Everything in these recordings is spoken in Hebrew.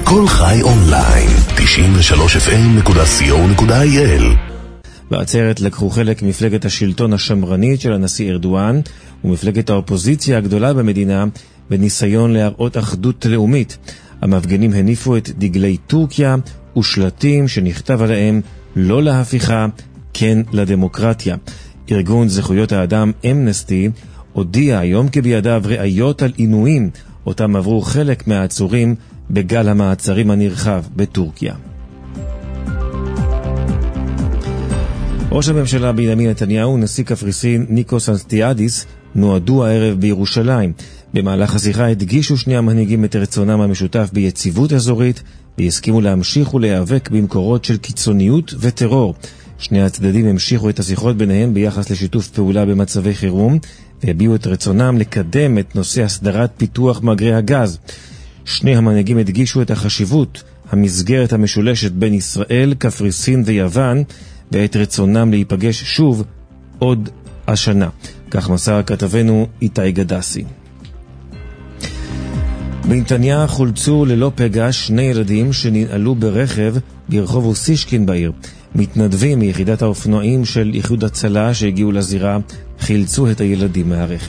כל חי אונליין, 93fm.co.il. בעצרת לקחו חלק מפלגת השלטון השמרנית של הנשיא ארדואן ומפלגת האופוזיציה הגדולה במדינה בניסיון להראות אחדות לאומית. המפגינים הניפו את דגלי טורקיה ושלטים שנכתב עליהם לא להפיכה, כן לדמוקרטיה. ארגון זכויות האדם אמנסטי הודיע היום כי בידיו ראיות על עינויים אותם עברו חלק מהעצורים בגל המעצרים הנרחב בטורקיה. ראש הממשלה בנימין נתניהו ונשיא קפריסין ניקוס אנסטיאדיס נועדו הערב בירושלים. במהלך השיחה הדגישו שני המנהיגים את רצונם המשותף ביציבות אזורית והסכימו להמשיך ולהיאבק במקורות של קיצוניות וטרור. שני הצדדים המשיכו את השיחות ביניהם ביחס לשיתוף פעולה במצבי חירום והביעו את רצונם לקדם את נושא הסדרת פיתוח מאגרי הגז. שני המנהיגים הדגישו את החשיבות המסגרת המשולשת בין ישראל, קפריסין ויוון ואת רצונם להיפגש שוב עוד השנה. כך מסר כתבנו איתי גדסי. בנתניה חולצו ללא פגע שני ילדים שננעלו ברכב ברחוב אוסישקין בעיר. מתנדבים מיחידת האופנועים של איחוד הצלה שהגיעו לזירה חילצו את הילדים מהרכב.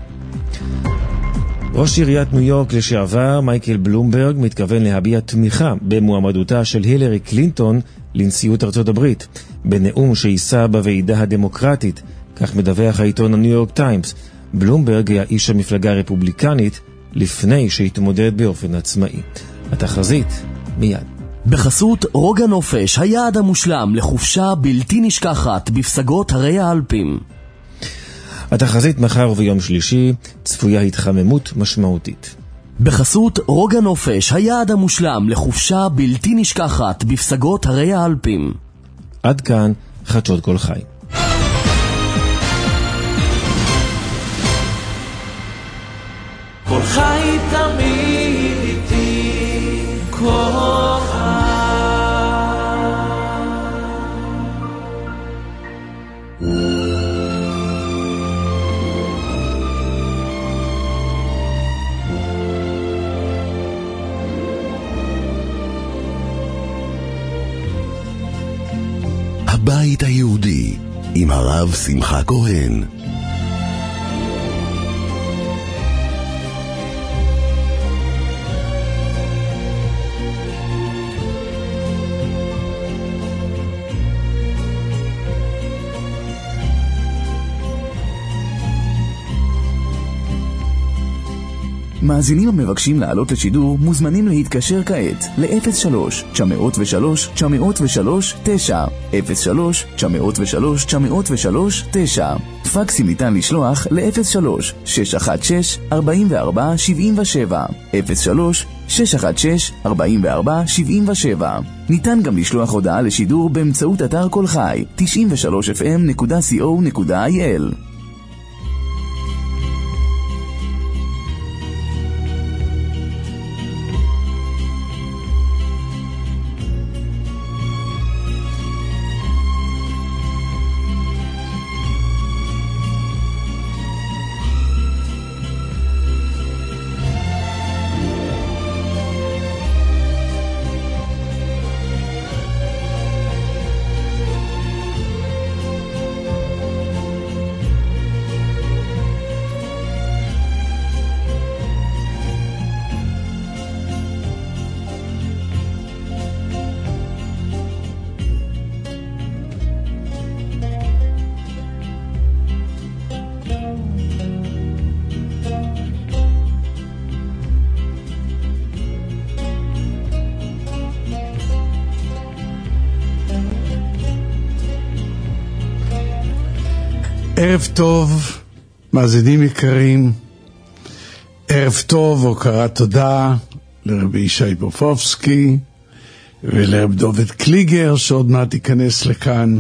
ראש עיריית ניו יורק לשעבר מייקל בלומברג מתכוון להביע תמיכה במועמדותה של הילרי קלינטון לנשיאות ארצות הברית בנאום שיישא בוועידה הדמוקרטית, כך מדווח העיתון הניו יורק טיימס. בלומברג היה איש המפלגה הרפובליקנית לפני שהתמודד באופן עצמאי. התחזית מיד. בחסות רוגע נופש, היעד המושלם לחופשה בלתי נשכחת בפסגות הרי האלפים. התחזית מחר וביום שלישי צפויה התחממות משמעותית. בחסות רוגע נופש, היעד המושלם לחופשה בלתי נשכחת בפסגות הרי האלפים. עד כאן חדשות כל חי. כל חי תמיד איתי, כל חי. הבית היהודי עם הרב שמחה כהן. מאזינים המבקשים לעלות לשידור מוזמנים להתקשר כעת ל-03-903-903-9 03-903-903-9. פקסים ניתן לשלוח ל-03-616-4477 03-616-4477. ניתן גם לשלוח הודעה לשידור באמצעות אתר כל חי 93fm.co.il. ערב טוב, מאזינים יקרים, ערב טוב, הוקרת תודה לרבי ישי בופובסקי ולרב דוד קליגר שעוד מעט ייכנס לכאן.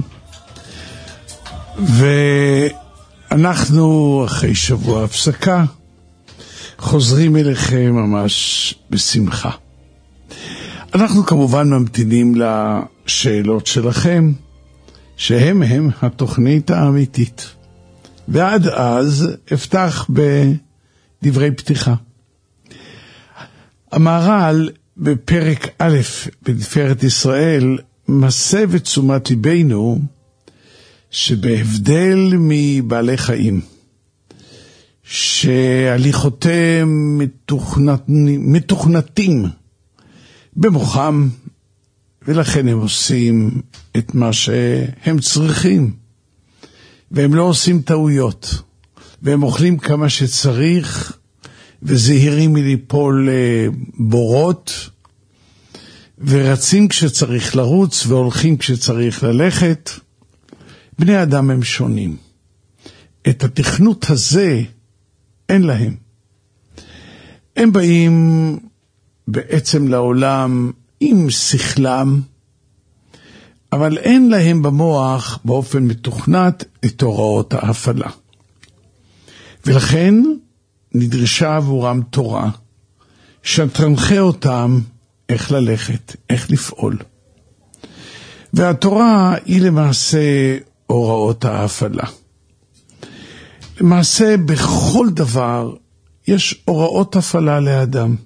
ואנחנו אחרי שבוע הפסקה חוזרים אליכם ממש בשמחה. אנחנו כמובן ממתינים לשאלות שלכם שהם התוכנית האמיתית. ועד אז אפתח בדברי פתיחה. המהר"ל בפרק א' בתפארת ישראל מסב את תשומת ליבנו שבהבדל מבעלי חיים, שהליכותיהם מתוכנתים במוחם, ולכן הם עושים את מה שהם צריכים, והם לא עושים טעויות, והם אוכלים כמה שצריך, וזהירים מליפול בורות, ורצים כשצריך לרוץ, והולכים כשצריך ללכת. בני אדם הם שונים. את התכנות הזה אין להם. הם באים בעצם לעולם עם שכלם, אבל אין להם במוח באופן מתוכנת את הוראות ההפעלה. ולכן נדרשה עבורם תורה, שתנחה אותם איך ללכת, איך לפעול. והתורה היא למעשה הוראות ההפעלה. למעשה בכל דבר יש הוראות הפעלה לאדם.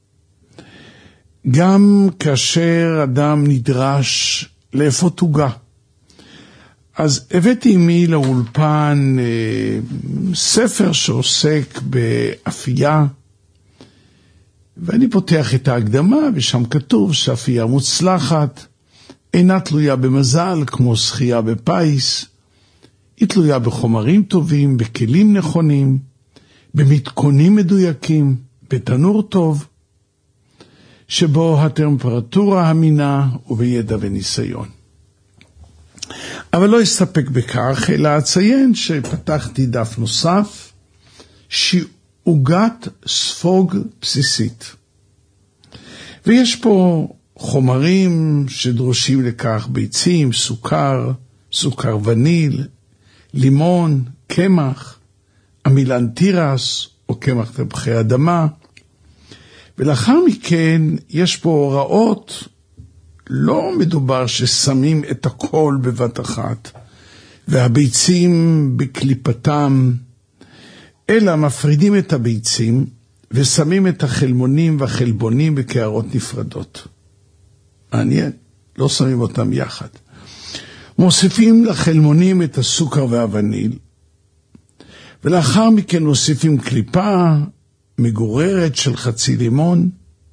גם כאשר אדם נדרש לאפות עוגה. אז הבאתי עמי לאולפן ספר שעוסק באפייה, ואני פותח את ההקדמה, ושם כתוב שאפייה מוצלחת, אינה תלויה במזל כמו שחייה בפייס, היא תלויה בחומרים טובים, בכלים נכונים, במתכונים מדויקים, בתנור טוב, שבו הטמפרטורה המינה ובידע וניסיון. אבל לא אסתפק בכך, אלא אציין שפתחתי דף נוסף, שעוגת ספוג בסיסית. ויש פה חומרים שדרושים לכך, ביצים, סוכר וניל, לימון, קמח, עמילן תירס או קמח תפוחי אדמה. ולאחר מכן יש פה הוראות, לא מדובר ששמים את הכל בבת אחת, והביצים בקליפתם, אלא מפרידים את הביצים, ושמים את החלמונים והחלבונים בקערות נפרדות. מעניין, לא שמים אותם יחד. מוסיפים לחלמונים את הסוכר והווניל, ולאחר מכן מוסיפים קליפה מגוררת של חצי לימון,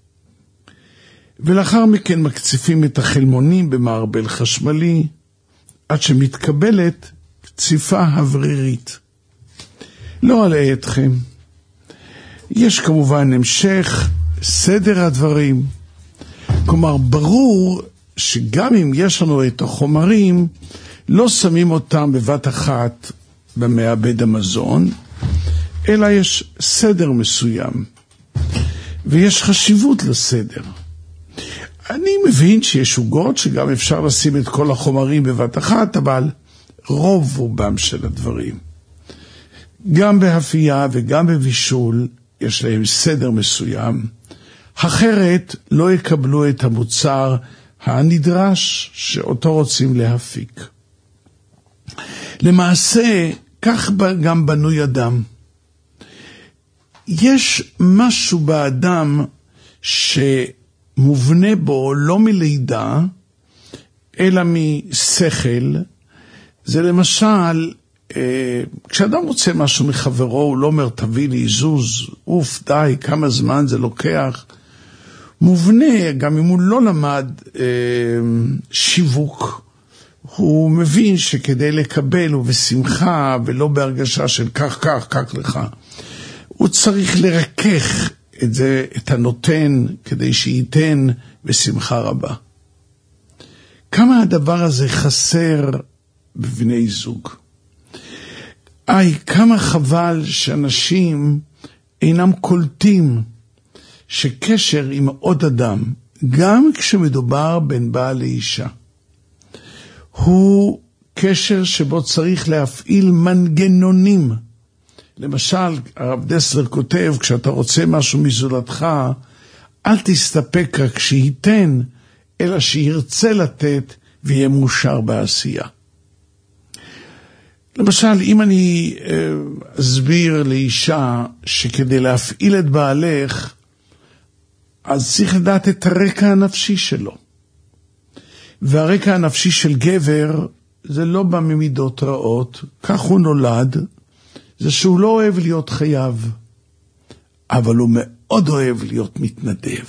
ולאחר מכן מקציפים את החלמונים במערבל חשמלי, עד שמתקבלת קציפה אוורירית. לא אלאה אתכם. יש כמובן המשך סדר הדברים. כלומר, ברור שגם אם יש לנו את החומרים, לא שמים אותם בבת אחת במעבד המזון, אלא יש סדר מסוים. ויש חשיבות לסדר. אני מבין שיש עוגות שגם אפשר לשים את כל החומרים בבת אחת, אבל רוב רובם של הדברים, גם באפייה וגם בבישול, יש להם סדר מסוים. אחרת לא יקבלו את המוצר הנדרש שאותו רוצים להפיק. למעשה, כך גם בנוי אדם. יש משהו באדם שמובנה בו לא מלידה, אלא משכל. זה למשל, כשאדם רוצה משהו מחברו, הוא לא אומר, תביא לי זוז, אוף, די, כמה זמן זה לוקח. מובנה, גם אם הוא לא למד שיווק, הוא מבין שכדי לקבל הוא בשמחה ולא בהרגשה של כך לך. הוא צריך לרכך את זה, את הנותן, כדי שייתן בשמחה רבה. כמה הדבר הזה חסר בבני זוג. כמה חבל שאנשים אינם קולטים שקשר עם עוד אדם, גם כשמדובר בין בעל לאישה, הוא קשר שבו צריך להפעיל מנגנונים. למשל, הרב דסלר כותב, כשאתה רוצה משהו מזולתך, אל תסתפק רק שייתן, אלא שירצה לתת ויהיה מאושר בעשייה. למשל, אם אני אסביר לאישה שכדי להפעיל את בעלך, אז צריך לדעת את הרקע הנפשי שלו. והרקע הנפשי של גבר זה לא בא ממידות רעות, כך הוא נולד, זה שהוא לא אוהב להיות חייב, אבל הוא מאוד אוהב להיות מתנדב.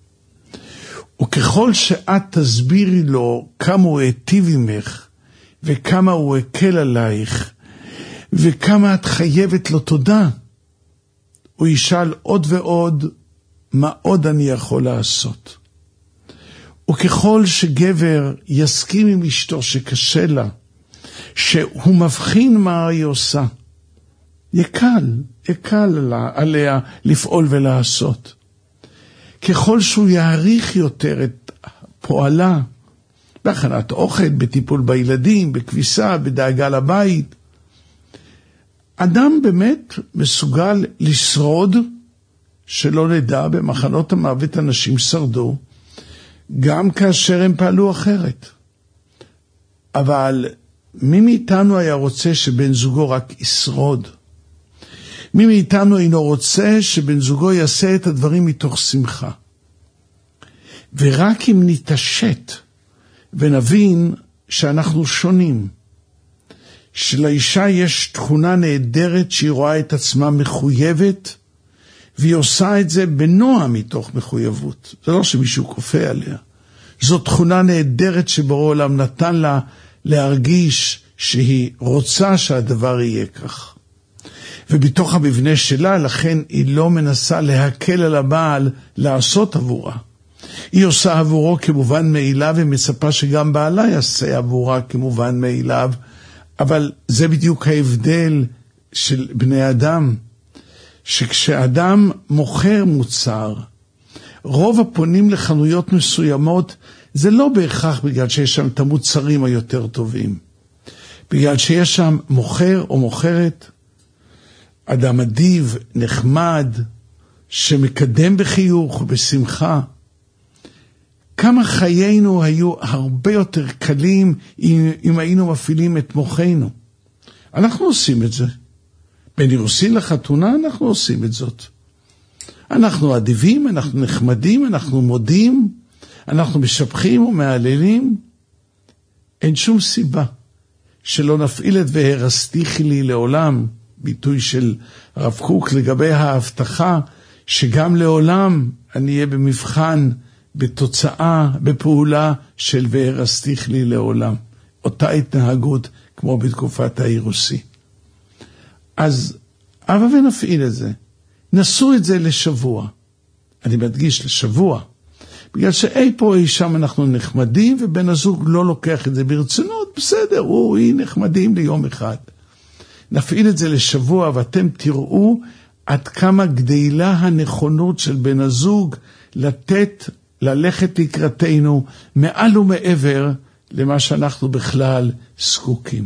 וככל שאת תסבירי לו כמה הוא היטיב עמך, וכמה הוא הקל עלייך, וכמה את חייבת לו תודה, הוא ישאל עוד ועוד, מה עוד אני יכול לעשות? וככל שגבר יסכים עם אשתו שקשה לה, שהוא מבחין מה היא עושה, יקל עליה לפעול ולעשות. ככל שהוא יעריך יותר את פועלה, בהכנת אוכל, בטיפול בילדים, בכביסה, בדאגה לבית, אדם באמת מסוגל לשרוד, שלא נדע, במחנות המוות אנשים שרדו, גם כאשר הם פעלו אחרת. אבל מי מאיתנו היה רוצה שבן זוגו רק ישרוד? מי מאיתנו אינו רוצה שבן זוגו יעשה את הדברים מתוך שמחה? ורק אם נתעשת ונבין שאנחנו שונים, שלאישה יש תכונה נהדרת שהיא רואה את עצמה מחויבת, והיא עושה את זה בנועם מתוך מחויבות. זה לא שמישהו כופה עליה. זו תכונה נהדרת שבורא עולם נתן לה להרגיש שהיא רוצה שהדבר יהיה כך. ובתוך המבנה שלה, לכן היא לא מנסה להקל על הבעל לעשות עבורה. היא עושה עבורו כמובן מאליו, ומצפה שגם בעלה יעשה עבורה כמובן מאליו, אבל זה בדיוק ההבדל של בני אדם, שכשאדם מוכר מוצר, רוב הפונים לחנויות מסוימות, זה לא בהכרח בגלל שיש שם את המוצרים היותר טובים, בגלל שיש שם מוכר או מוכרת, אדם אדיב, נחמד, שמקדם בחיוך ובשמחה. כמה חיינו היו הרבה יותר קלים אם היינו מפעילים את מוחנו. אנחנו עושים את זה. בין אירוסין לחתונה אנחנו עושים את זאת. אנחנו אדיבים, אנחנו נחמדים, אנחנו מודים, אנחנו משבחים ומעללים. אין שום סיבה שלא נפעיל את והרסתיכי לי לעולם, ביטוי של הרב קוק לגבי ההבטחה שגם לעולם אני אהיה במבחן, בתוצאה, בפעולה של והרסתיך לי לעולם. אותה התנהגות כמו בתקופת האירוסי. אז אבא ונפעיל את זה. נסו את זה לשבוע. אני מדגיש לשבוע. בגלל שאי פה אי שם אנחנו נחמדים, ובן הזוג לא לוקח את זה ברצינות, בסדר, היא נחמדים ליום אחד. נפעיל את זה לשבוע, ואתם תראו עד כמה גדלה הנכונות של בן הזוג ללכת לקראתנו מעל ומעבר למה שאנחנו בכלל זקוקים.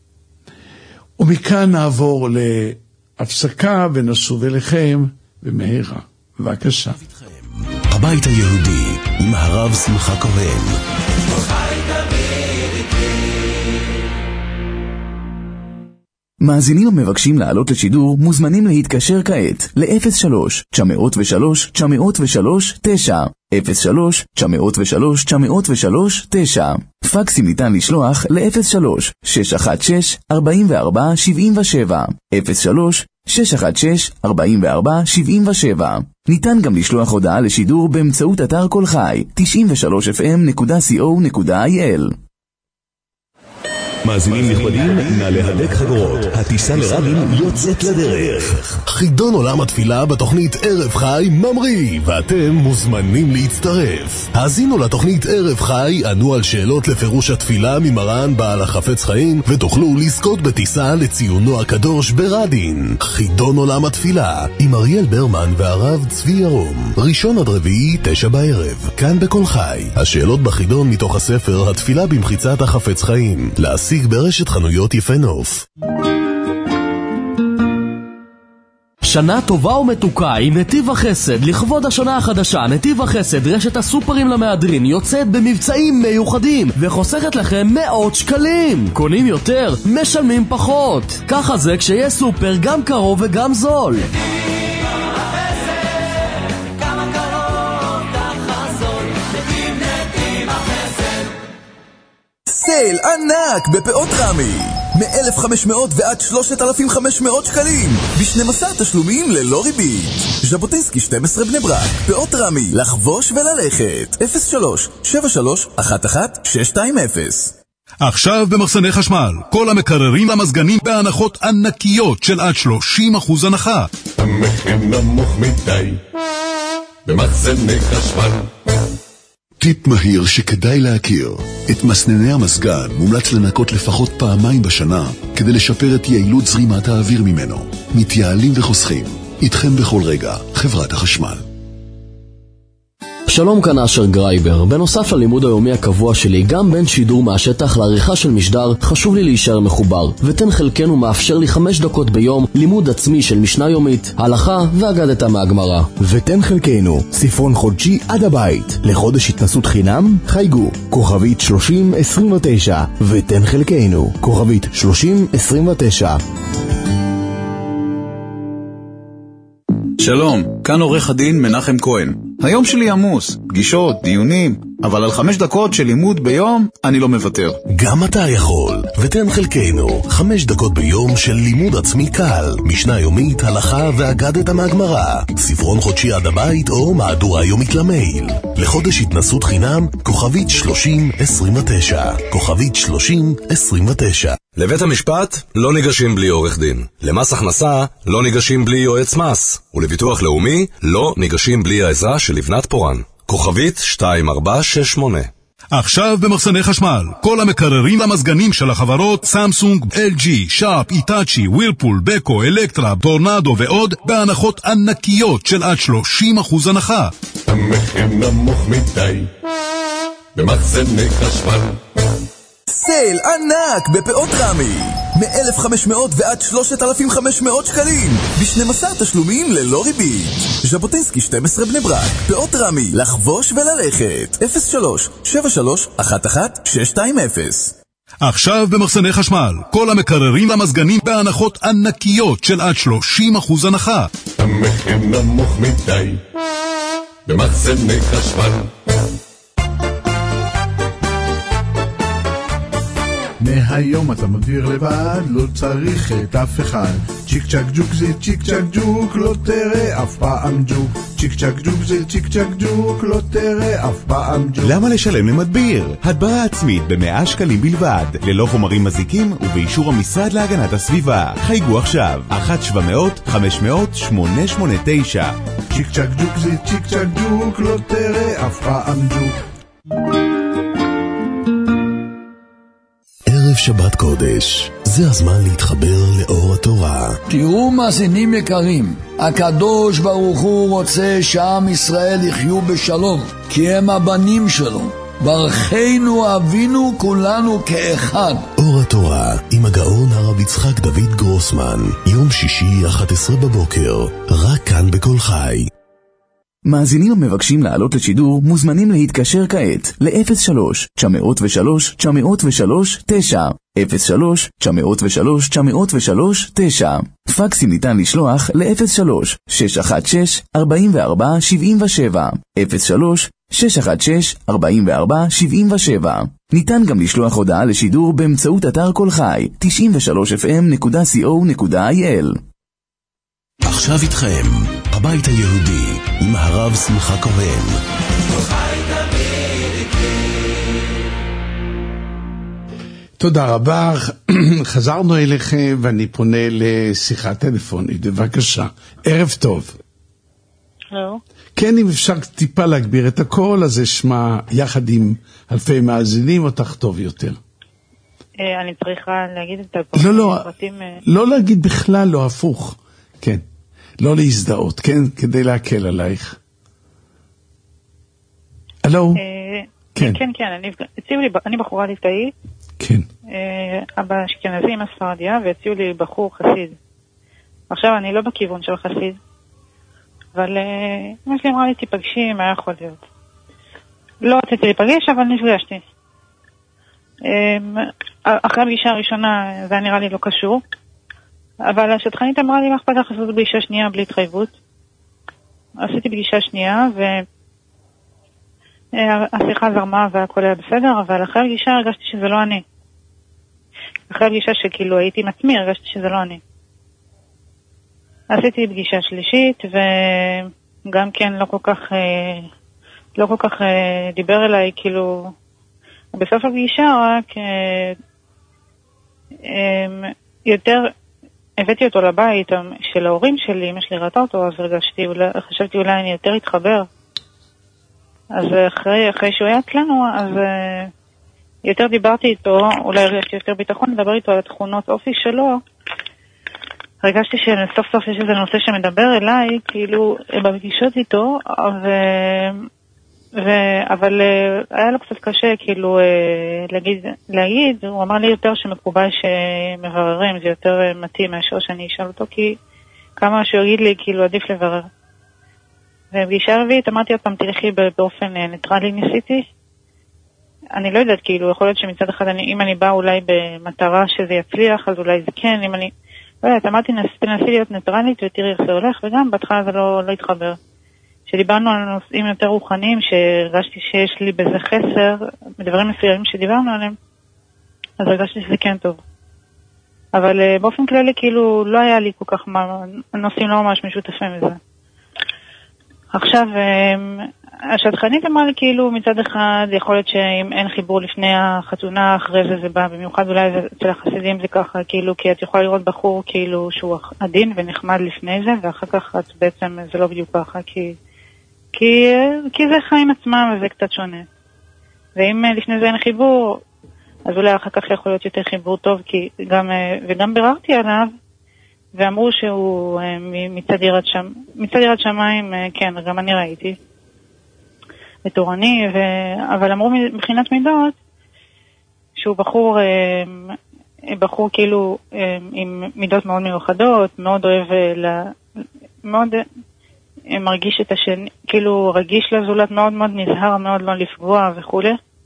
ומכאן נעבור להפסקה ונשוב אליכם במהרה. בבקשה. הבית היהודי עם הרב שמחה כהן. מאזינים המבקשים לעלות לשידור מוזמנים להתקשר כעת ל-03-903-903-9 03-903-903-9 פקסים ניתן לשלוח ל-03-616-4477 03-616-4477 ניתן גם לשלוח הודעה לשידור באמצעות אתר כל חי 93fm.co.il. מאזינים נכבדים, נא להדק חגורות. הטיסה לרבין יוצאת לדרך. חידון עולם התפילה בתוכנית ערב חי ממריא, ואתם מוזמנים להצטרף. האזינו לתוכנית ערב חי, ענו על שאלות לפירוש התפילה ממרן בעל החפץ חיים, ותוכלו לזכות בטיסה לציונו הקדוש ברדין. חידון עולם התפילה עם אריאל ברמן והרב צבי ירום. ראשון עד רביעי 9 בערב, כאן בכל חי. השאלות בחידון מתוך הספר התפילה במחיצת החפץ חיים. להשיג ברשת חנויות יפה נוף. שנה טובה ומתוקה עם נתיב החסד. לכבוד השנה החדשה, נתיב החסד, רשת הסופרים למהדרין, יוצאת במבצעים מיוחדים וחוסכת לכם מאות שקלים. קונים יותר, משלמים פחות. ככה זה כשיהיה סופר גם קרוב וגם זול. נתיב החסד, כמה קרוב סייל ענק בפאות רמי, מ-1,500 ועד 3,500 שקלים, ב-12 תשלומים ללא ריבית. ז'בוטינסקי 12 בני ברק, פאות רמי, לחבוש וללכת. 03-7311-620. עכשיו במחסני חשמל, כל המקררים למזגנים בהנחות ענקיות של עד 30% הנחה. המחיר נמוך מדי במחסני חשמל. טיפ מהיר שכדאי להכיר. את מסנני המזגן מומלץ לנקות לפחות פעמיים בשנה כדי לשפר את יעילות זרימת האוויר ממנו. מתייעלים וחוסכים. איתכם בכל רגע, חברת החשמל. שלום, כאן אשר גרייבר. בנוסף ללימוד היומי הקבוע שלי, גם בין שידור מהשטח לעריכה של משדר, חשוב לי להישאר מחובר. ותן חלקנו מאפשר לי 5 דקות ביום לימוד עצמי של משנה יומית, הלכה ואגדתה מהגמרא. ותן חלקנו, ספרון חודשי עד הבית. לחודש התנסות חינם, חייגו, כוכבית 3029. ותן חלקנו, כוכבית 3029. שלום, כאן עורך הדין מנחם כהן. היום שלי עמוס, פגישות, דיונים, אבל על 5 דקות של לימוד ביום אני לא מוותר. גם אתה יכול, ותן חלקנו 5 דקות ביום של לימוד עצמי קל, משנה יומית, הלכה ואגדתה מהגמרא, ספרון חודשי עד הבית או מהדורה יומית למייל. לחודש התנסות חינם, כוכבית 3029, כוכבית 3029. לבית המשפט לא ניגשים בלי עורך דין, למס הכנסה לא ניגשים בלי יועץ מס, ולביטוח לאומי לא ניגשים בלי העזרה של לבנת פורן. כוכבית 2468. עכשיו במחסני חשמל, כל המקררים למזגנים של החברות סמסונג, LG, שרפ, איטאצ'י, ווירפול, בקו, אלקטרה, טורנדו ועוד בהנחות ענקיות של עד 30% הנחה. המחיר נמוך מדי במחסני חשמל. סייל ענק בפאות רמי, מ-1,500 ועד 3,500 שקלים, ב-12 תשלומים ללא ריבית. ז'בוטינסקי 12 בני ברק, פאות רמי, לחבוש וללכת. 03-7311-620. עכשיו במחסני חשמל, כל המקררים למזגנים בהנחות ענקיות של עד 30% הנחה. המחיר נמוך מדי במחסני חשמל. מהיום אתה מבהיר לבד, לא צריך את אף אחד. צ'יק צ'ק ג'וק זה צ'יק צ'ק ג'וק, לא תראה אף פעם ג'וק. צ'יק צ'ק ג'וק זה צ'יק צ'ק ג'וק, לא תראה אף פעם ג'וק. למה לשלם למדביר? הדברה עצמית ב100 שקלים בלבד, ללא חומרים מזיקים ובאישור המשרד להגנת הסביבה. חייגו עכשיו, 1-700-500-889. צ'יק צ'ק ג'וק זה צ'יק צ'ק ג'וק, לא תראה אף פעם ג'וק. ערב שבת קודש, זה הזמן להתחבר לאור התורה. תראו מאזינים יקרים, הקדוש ברוך הוא רוצה שעם ישראל יחיו בשלום, כי הם הבנים שלו. ברכנו אבינו כולנו כאחד. אור התורה עם הגאון הרב יצחק דוד גרוסמן, יום שישי 11 בבוקר, רק כאן בכל חי. מאזינים המבקשים לעלות לשידור מוזמנים להתקשר כעת ל-03-903-903-9 03-903-903-9. פקסים ניתן לשלוח ל-03-616-4477 03-616-4477. ניתן גם לשלוח הודעה לשידור באמצעות אתר כל חי 93fm.co.il. עכשיו איתכם הבית היהודי עם הרב שמחה כהן. תודה רבה, חזרנו אליכם ואני פונה לשיחה טלפונית, בבקשה. ערב טוב. הלו. כן, אם אפשר טיפה להגביר את הכל, אז אשמע יחד עם אלפי מאזינים אותך טוב יותר. אני צריכה להגיד את הפרטים. לא להגיד בכלל, לא הפוך. כן. לא להזדהות, כן? כדי להקל עלייך. הלו? כן. אני בחורה ליטאית. כן. אבא אשכנזי עם הספרדיה, והציעו לי בחור חסיד. עכשיו אני לא בכיוון של חסיד, אבל אמא שלי אמרה לי תיפגשי, מה יכול להיות? לא רציתי להיפגש, אבל נפגשתי. אחרי הפגישה הראשונה זה נראה לי לא קשור, אבל השטחנית אמרה לי מה אכפת לך לעשות פגישה שנייה בלי התחייבות. עשיתי פגישה שנייה והשיחה זרמה והכל היה בסדר, אבל אחרי הפגישה הרגשתי שזה לא אני. אחרי הפגישה שכאילו הייתי עם עצמי, הרגשתי שזה לא אני. עשיתי פגישה שלישית, וגם כן לא כל כך דיבר אליי, כאילו, בסוף הפגישה רק יותר הבאתי אותו לבית של ההורים שלי, אמא שלי ראתה אותו, אז חשבתי אולי אני יותר התחבר. אז אחרי שהוא היה אצלנו, אז יותר דיברתי איתו, אולי הרגשתי יותר ביטחון, לדבר איתו על התכונות אופי שלו. הרגשתי שסוף סוף יש איזה נושא שמדבר אליי, כאילו, בפגישות איתו, אבל היה לו קצת קשה, כאילו, להגיד, הוא אמר לי יותר שמקובל שמבררים, זה יותר מתאים מאשר שאני אשאל אותו, כי כמה שהוא יגיד לי, כאילו, עדיף לברר. ובגישה רביעית, אמרתי עוד פעם, תלכי באופן ניטרלי ניסיתי. אני לא יודעת, כאילו, יכול להיות שמצד אחד, אם אני באה אולי במטרה שזה יצליח, אז אולי זה כן, אם אני... לא יודעת, אמרתי, תנסי להיות ניטרלית ותראי איך זה הולך, וגם בהתחלה זה לא התחבר. כשדיברנו על נושאים יותר רוחניים, שהרגשתי שיש לי בזה חסר, בדברים מסוימים שדיברנו עליהם, אז הרגשתי שזה כן טוב. אבל באופן כללי, כאילו, לא היה לי כל כך נושאים לא ממש משותפים מזה. עכשיו, השדכנית אמרה לי, כאילו, מצד אחד, יכול להיות שאם אין חיבור לפני החתונה, אחרי זה בא, במיוחד אולי אצל החסידים זה ככה, כאילו, כי את יכולה לראות בחור, כאילו, שהוא עדין ונחמד לפני זה, ואחר כך את בעצם, זה לא בדיוק ככה, כי זה חיים עצמם וזה קצת שונה. ואם לפני זה אין חיבור, אז אולי אחר כך יכול להיות יותר חיבור טוב, וגם ביררתי עליו, ואמרו שהוא מצד יראת שמיים, כן, גם אני ראיתי, בתורני, אבל אמרו מבחינת מידות, שהוא בחור כאילו עם מידות מאוד מיוחדות, מאוד אוהב, מאוד מרגיש את השני, כאילו רגיש לזולת, מאוד מאוד נזהר, מאוד לא לפגוע וכו'.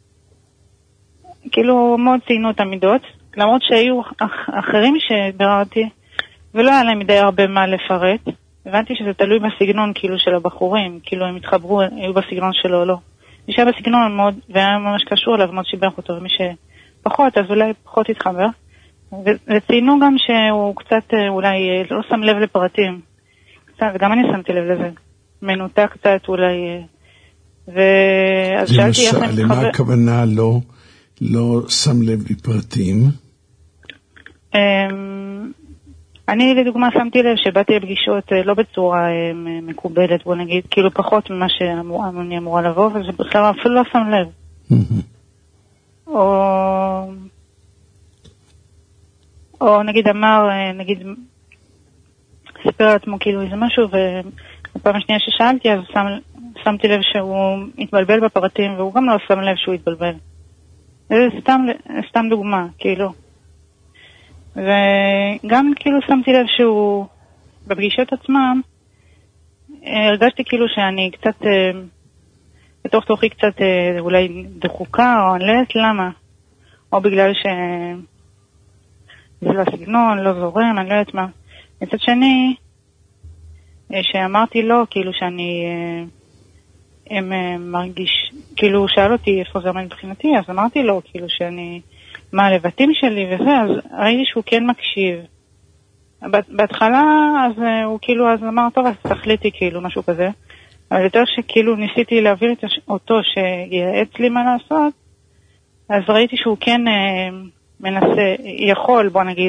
כאילו מאוד ציינו את המידות, למרות שהיו אחרים שביררתי, ולא היה להם מדי הרבה מה לפרט. הבנתי שזה תלוי בסגנון כאילו של הבחורים, כאילו הם התחברו, היו בסגנון שלו או לא. מי שהיה בסגנון מאוד, והיה ממש קשור אליו, מאוד שיבח אותו, ומי שפחות, אז אולי פחות התחבר. וציינו גם שהוא קצת אולי לא שם לב לפרטים. קצת, וגם אני שמתי לב לזה. מנותק קצת אולי. ואז שאלתי איך למשל, למה הכוונה לא שם לב לפרטים? אני לדוגמה שמתי לב שבאתי לפגישות לא בצורה מקובלת, בוא נגיד, כאילו פחות ממה שאני אמורה לבוא, וזה בכלל אפילו לא שם לב. או נגיד אמר, נגיד סיפר לעצמו כאילו איזה משהו, ובפעם השנייה ששאלתי אז שמתי לב שהוא התבלבל בפרטים, והוא גם לא שם לב שהוא התבלבל. זה סתם דוגמה, כאילו. וגם כאילו שמתי לב שהוא בפגישות עצמם הרגשתי כאילו שאני קצת בתוך תוכי קצת אולי דחוקה, או אני לא יודעת למה, או בגלל זה לא סגנון, לא זורם, אני לא יודעת מה. מצד שני שאמרתי לו כאילו שאני מרגיש, כאילו שאל אותי איפה זה עומד מבחינתי, אז אמרתי לו כאילו שאני מה הלבטים שלי וזה, אז ראיתי שהוא כן מקשיב. בהתחלה, אז הוא כאילו, אז אמר, טוב, אז תחליטי כאילו, משהו כזה. אבל יותר שכאילו ניסיתי להעביר אותו שייעץ לי מה לעשות, אז ראיתי שהוא כן מנסה, יכול, בוא נגיד,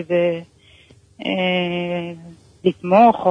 לתמוך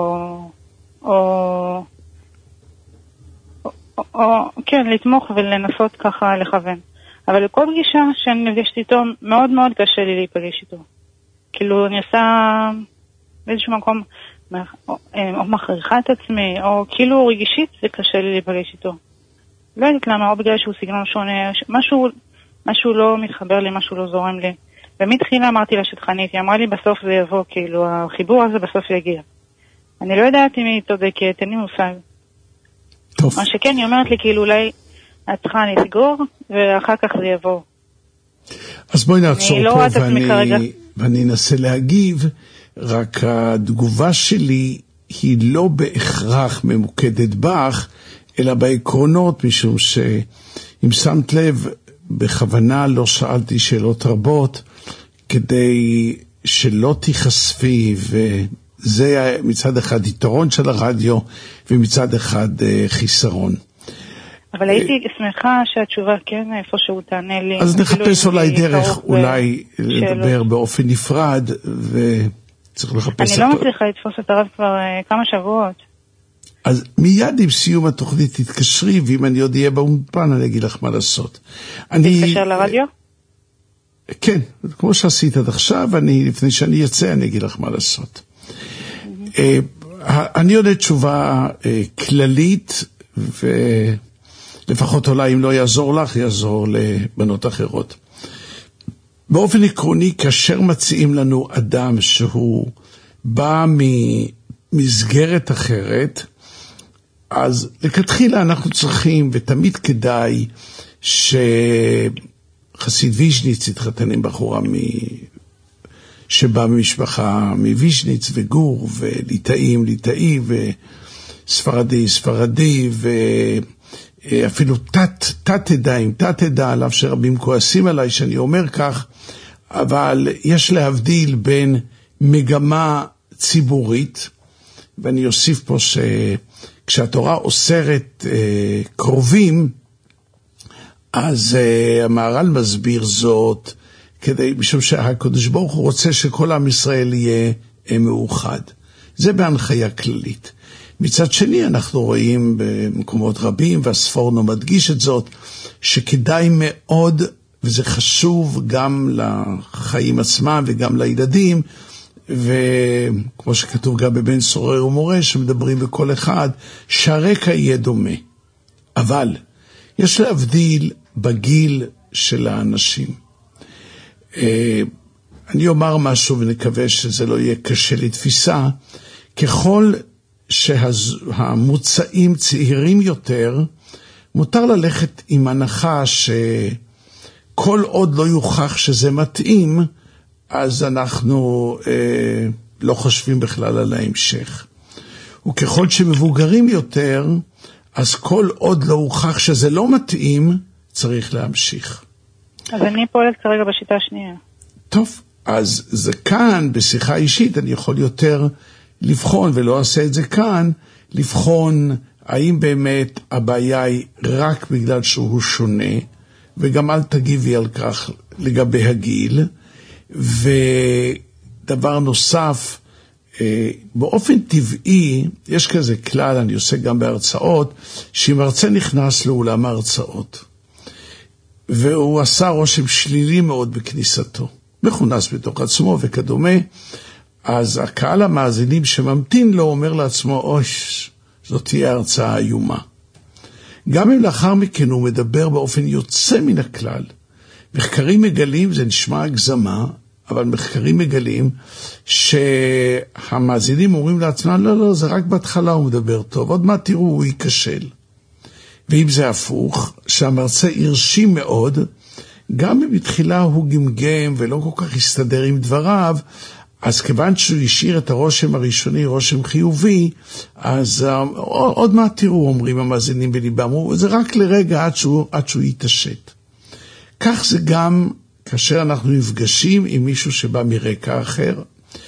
או כן, לתמוך ולנסות ככה לכוון. אבל לכל פגישה שאני נפגשת איתו, מאוד מאוד קשה לי להיפגש איתו. כאילו, אני עושה באיזשהו מקום, או מכריחה את עצמי, או כאילו רגישית, זה קשה לי להיפגש איתו. לא יודעת למה, או בגלל שהוא סגנון שונה, משהו לא מתחבר לי, משהו לא זורם לי. ומתחילה אמרתי לשטחנית, היא אמרה לי בסוף זה יבוא, כאילו, החיבור הזה בסוף יגיע. אני לא יודעת אם היא צודקת, אין לי מושג. טוב. מה שכן, היא אומרת לי, כאילו, אולי את צריכה לסגור, ואחר כך זה יבוא. אז בואי נעצור פה, ואני אנסה להגיב, רק התגובה שלי היא לא בהכרח ממוקדת בך, אלא בעקרונות, משום שאם שמת לב, בכוונה לא שאלתי שאלות רבות, כדי שלא תיחשפי, וזה מצד אחד יתרון של הרדיו, ומצד אחד חיסרון. אבל הייתי שמחה שהתשובה כן איפשהו תענה לי. אז נחפש אולי דרך, אולי לדבר באופן נפרד, וצריך לחפש... אני לא מצליחה לתפוס את הרב כבר כמה שבועות. אז מיד עם סיום התוכנית תתקשרי, ואם אני עוד אהיה באולפן, אני אגיד לך מה לעשות. תתקשר לרדיו? כן, כמו שעשית עד עכשיו, לפני שאני יצא, אני אגיד לך מה לעשות. אני יודע תשובה כללית, ולפחות אולי אם לא יעזור לך, יעזור לבנות אחרות. באופן עקרוני, כאשר מציעים לנו אדם שהוא בא ממסגרת אחרת, אז לכתחילה אנחנו צריכים, ותמיד כדאי, שחסיד ויז'ניץ יתחתן עם בחורה שבא ממשפחה מוויז'ניץ וגור, וליטאי, וספרדי, ואפילו תת-עדה, עליו שרבים כועסים עליי שאני אומר כך, אבל יש להבדיל בין מגמה ציבורית, ואני אוסיף פה כשהתורה אוסרת קרובים, אז המהר"ל מסביר זאת, משום שהקדוש ברוך הוא רוצה שכל עם ישראל יהיה מאוחד. זה בהנחיה כללית. מצד שני אנחנו רואים במקומות רבים, והספורנו מדגיש את זאת, שכדאי מאוד, וזה חשוב גם לחיים עצמם וגם לילדים, וכמו שכתוב גם בבן סורר ומורה, שמדברים בכל אחד, שהרקע יהיה דומה. אבל יש להבדיל בגיל של האנשים. אני אומר משהו ונקווה שזה לא יהיה קשה לתפיסה. ככל שהמוצאים צעירים יותר, מותר ללכת עם הנחה שכל עוד לא יוכח שזה מתאים, אז אנחנו לא חושבים בכלל על ההמשך. וככל שמבוגרים יותר, אז כל עוד לא הוכח שזה לא מתאים, צריך להמשיך. אז אני פועלת כרגע בשיטה השנייה. טוב, אז זה כאן, בשיחה אישית, אני יכול יותר לבחון, ולא אעשה את זה כאן, לבחון האם באמת הבעיה היא רק בגלל שהוא שונה, וגם אל תגיבי על כך לגבי הגיל, ודבר נוסף, באופן טבעי, יש כזה כלל, אני עושה גם בהרצאות, שאם הרצה נכנס לאולם ההרצאות, והוא עשה רושם שלילי מאוד בכניסתו, מכונס בתוך עצמו וכדומה, אז הקהל המאזינים שממתין לו אומר לעצמו, אוי, זאת תהיה הרצאה איומה. גם אם לאחר מכן הוא מדבר באופן יוצא מן הכלל, מחקרים מגלים, זה נשמע הגזמה, אבל מחקרים מגלים שהמאזינים אומרים לעצמם, לא, זה רק בהתחלה הוא מדבר טוב, עוד מה תראו, הוא ייכשל. ואם זה הפוך, שהמרצה הרשים מאוד, גם אם בתחילה הוא גמגם ולא כל כך הסתדר עם דבריו, אז כיוון שהוא השאיר את הרושם הראשוני, רושם חיובי, אז עוד מה תראו, אומרים המאזינים בליבם, זה רק לרגע עד שהוא יתעשת. כך זה גם כאשר אנחנו נפגשים עם מישהו שבא מרקע אחר,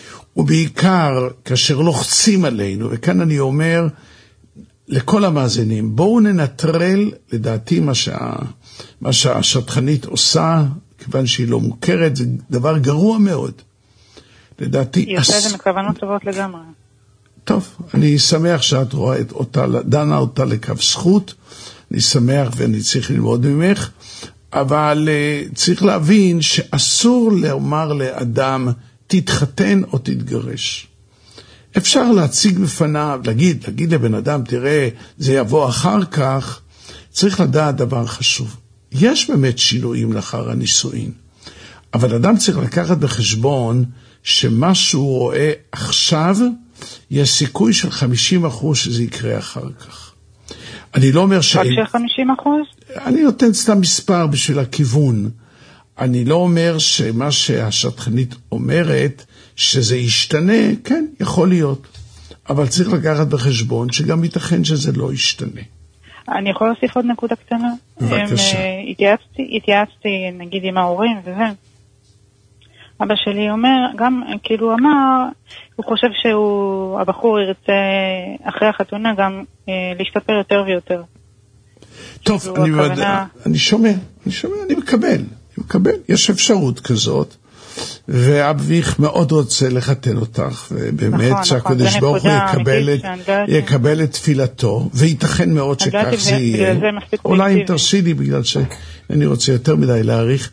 ובעיקר כאשר לוחצים עלינו, וכאן אני אומר לכל המאזינים, בואו ננטרל, לדעתי מה שהשטחנית עושה, כיוון שהיא לא מוכרת, זה דבר גרוע מאוד. לדעתי... היא עושה את זה מכוונות טובות לגמרי. טוב, אני שמח שאת רואה אותה, דנה אותה לקו זכות, אני שמח ואני צריך ללמוד ממך, אבל צריך להבין שאסור לומר לאדם, תתחתן או תתגרש. אפשר להציג בפניו, להגיד לבן אדם, תראה, זה יבוא אחר כך, צריך לדעת דבר חשוב. יש באמת שינויים לאחר הנישואין, אבל אדם צריך לקחת בחשבון שמה שהוא רואה עכשיו, יש סיכוי של 50% שזה יקרה אחר כך. אני לא אומר רק של 50%? אני נותן סתם מספר בשביל הכיוון. אני לא אומר שמה שהשטחנית אומרת, שזה ישתנה, כן, יכול להיות. אבל צריך לקחת בחשבון שגם ייתכן שזה לא ישתנה. אני יכול להוסיף עוד נקודה קטנה? בבקשה. התייעצתי, נגיד עם ההורים וזה. אבא שלי אומר, גם כאילו אמר, הוא חושב שהבחור ירצה אחרי החתונה גם להשתפר יותר ויותר. טוב, אני שומע, אני מקבל, יש אפשרות כזאת, ואביך מאוד רוצה לחתן אותך, ובאמת שהקדוש ברוך הוא יקבל את תפילתו, וייתכן מאוד שכך זה יהיה. אולי אם תרשי לי, בגלל שאני רוצה יותר מדי להאריך,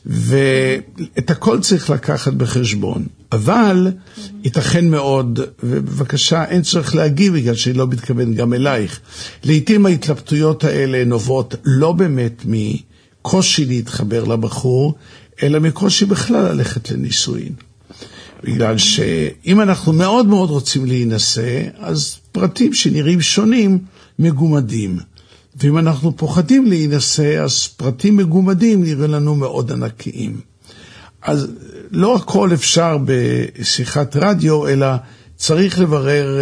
ואת הכל צריך לקחת בחשבון. אבל ייתכן מאוד, ובבקשה, אין צריך להגיב, בגלל שאני לא מתכוון גם אלייך. לעתים ההתלבטויות האלה נובעות לא באמת מקושי להתחבר לבחור, אלא מקושי בכלל ללכת לנישואין. בגלל שאם אנחנו מאוד מאוד רוצים להינשא, אז פרטים שנראים שונים מגומדים. ואם אנחנו פוחדים להינשא, אז פרטים מגומדים נראים לנו מאוד ענקיים. אז לא הכל אפשר בשיחת רדיו, אלא צריך לברר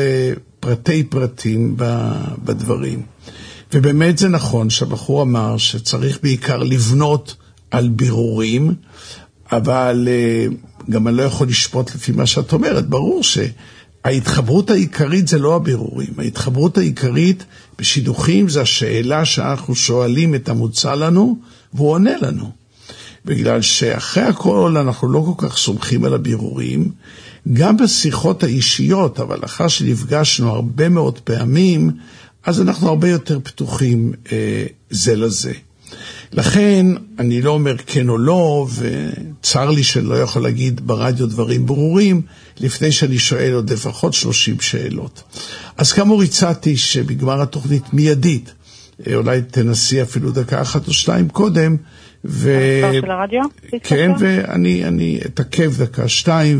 פרטים בדברים. ובאמת זה נכון שהבחור אמר שצריך בעיקר לבנות על בירורים, אבל גם אני לא יכול לשפוט לפי מה שאת אומרת. ברור שההתחברות העיקרית זה לא הבירורים. ההתחברות העיקרית בשידוכים זה השאלה שאנחנו שואלים את המוצא לנו, והוא עונה לנו. בגלל שאחרי הכל אנחנו לא כל כך סומכים על הבירורים, גם בשיחות האישיות, אבל אחר שנפגשנו הרבה מאוד פעמים, אז אנחנו הרבה יותר פתוחים זה לזה. לכן אני לא אומר כן או לא, וצר לי שלא יכול להגיד ברדיו דברים ברורים, לפני שאני שואל עוד לפחות 30 שאלות. אז כאמור הצעתי שבגמר התוכנית מיידית, אולי תנסי אפילו דקה אחת או שתיים קודם, של הרדיו? כן, ואני אתעכב דקה שתיים,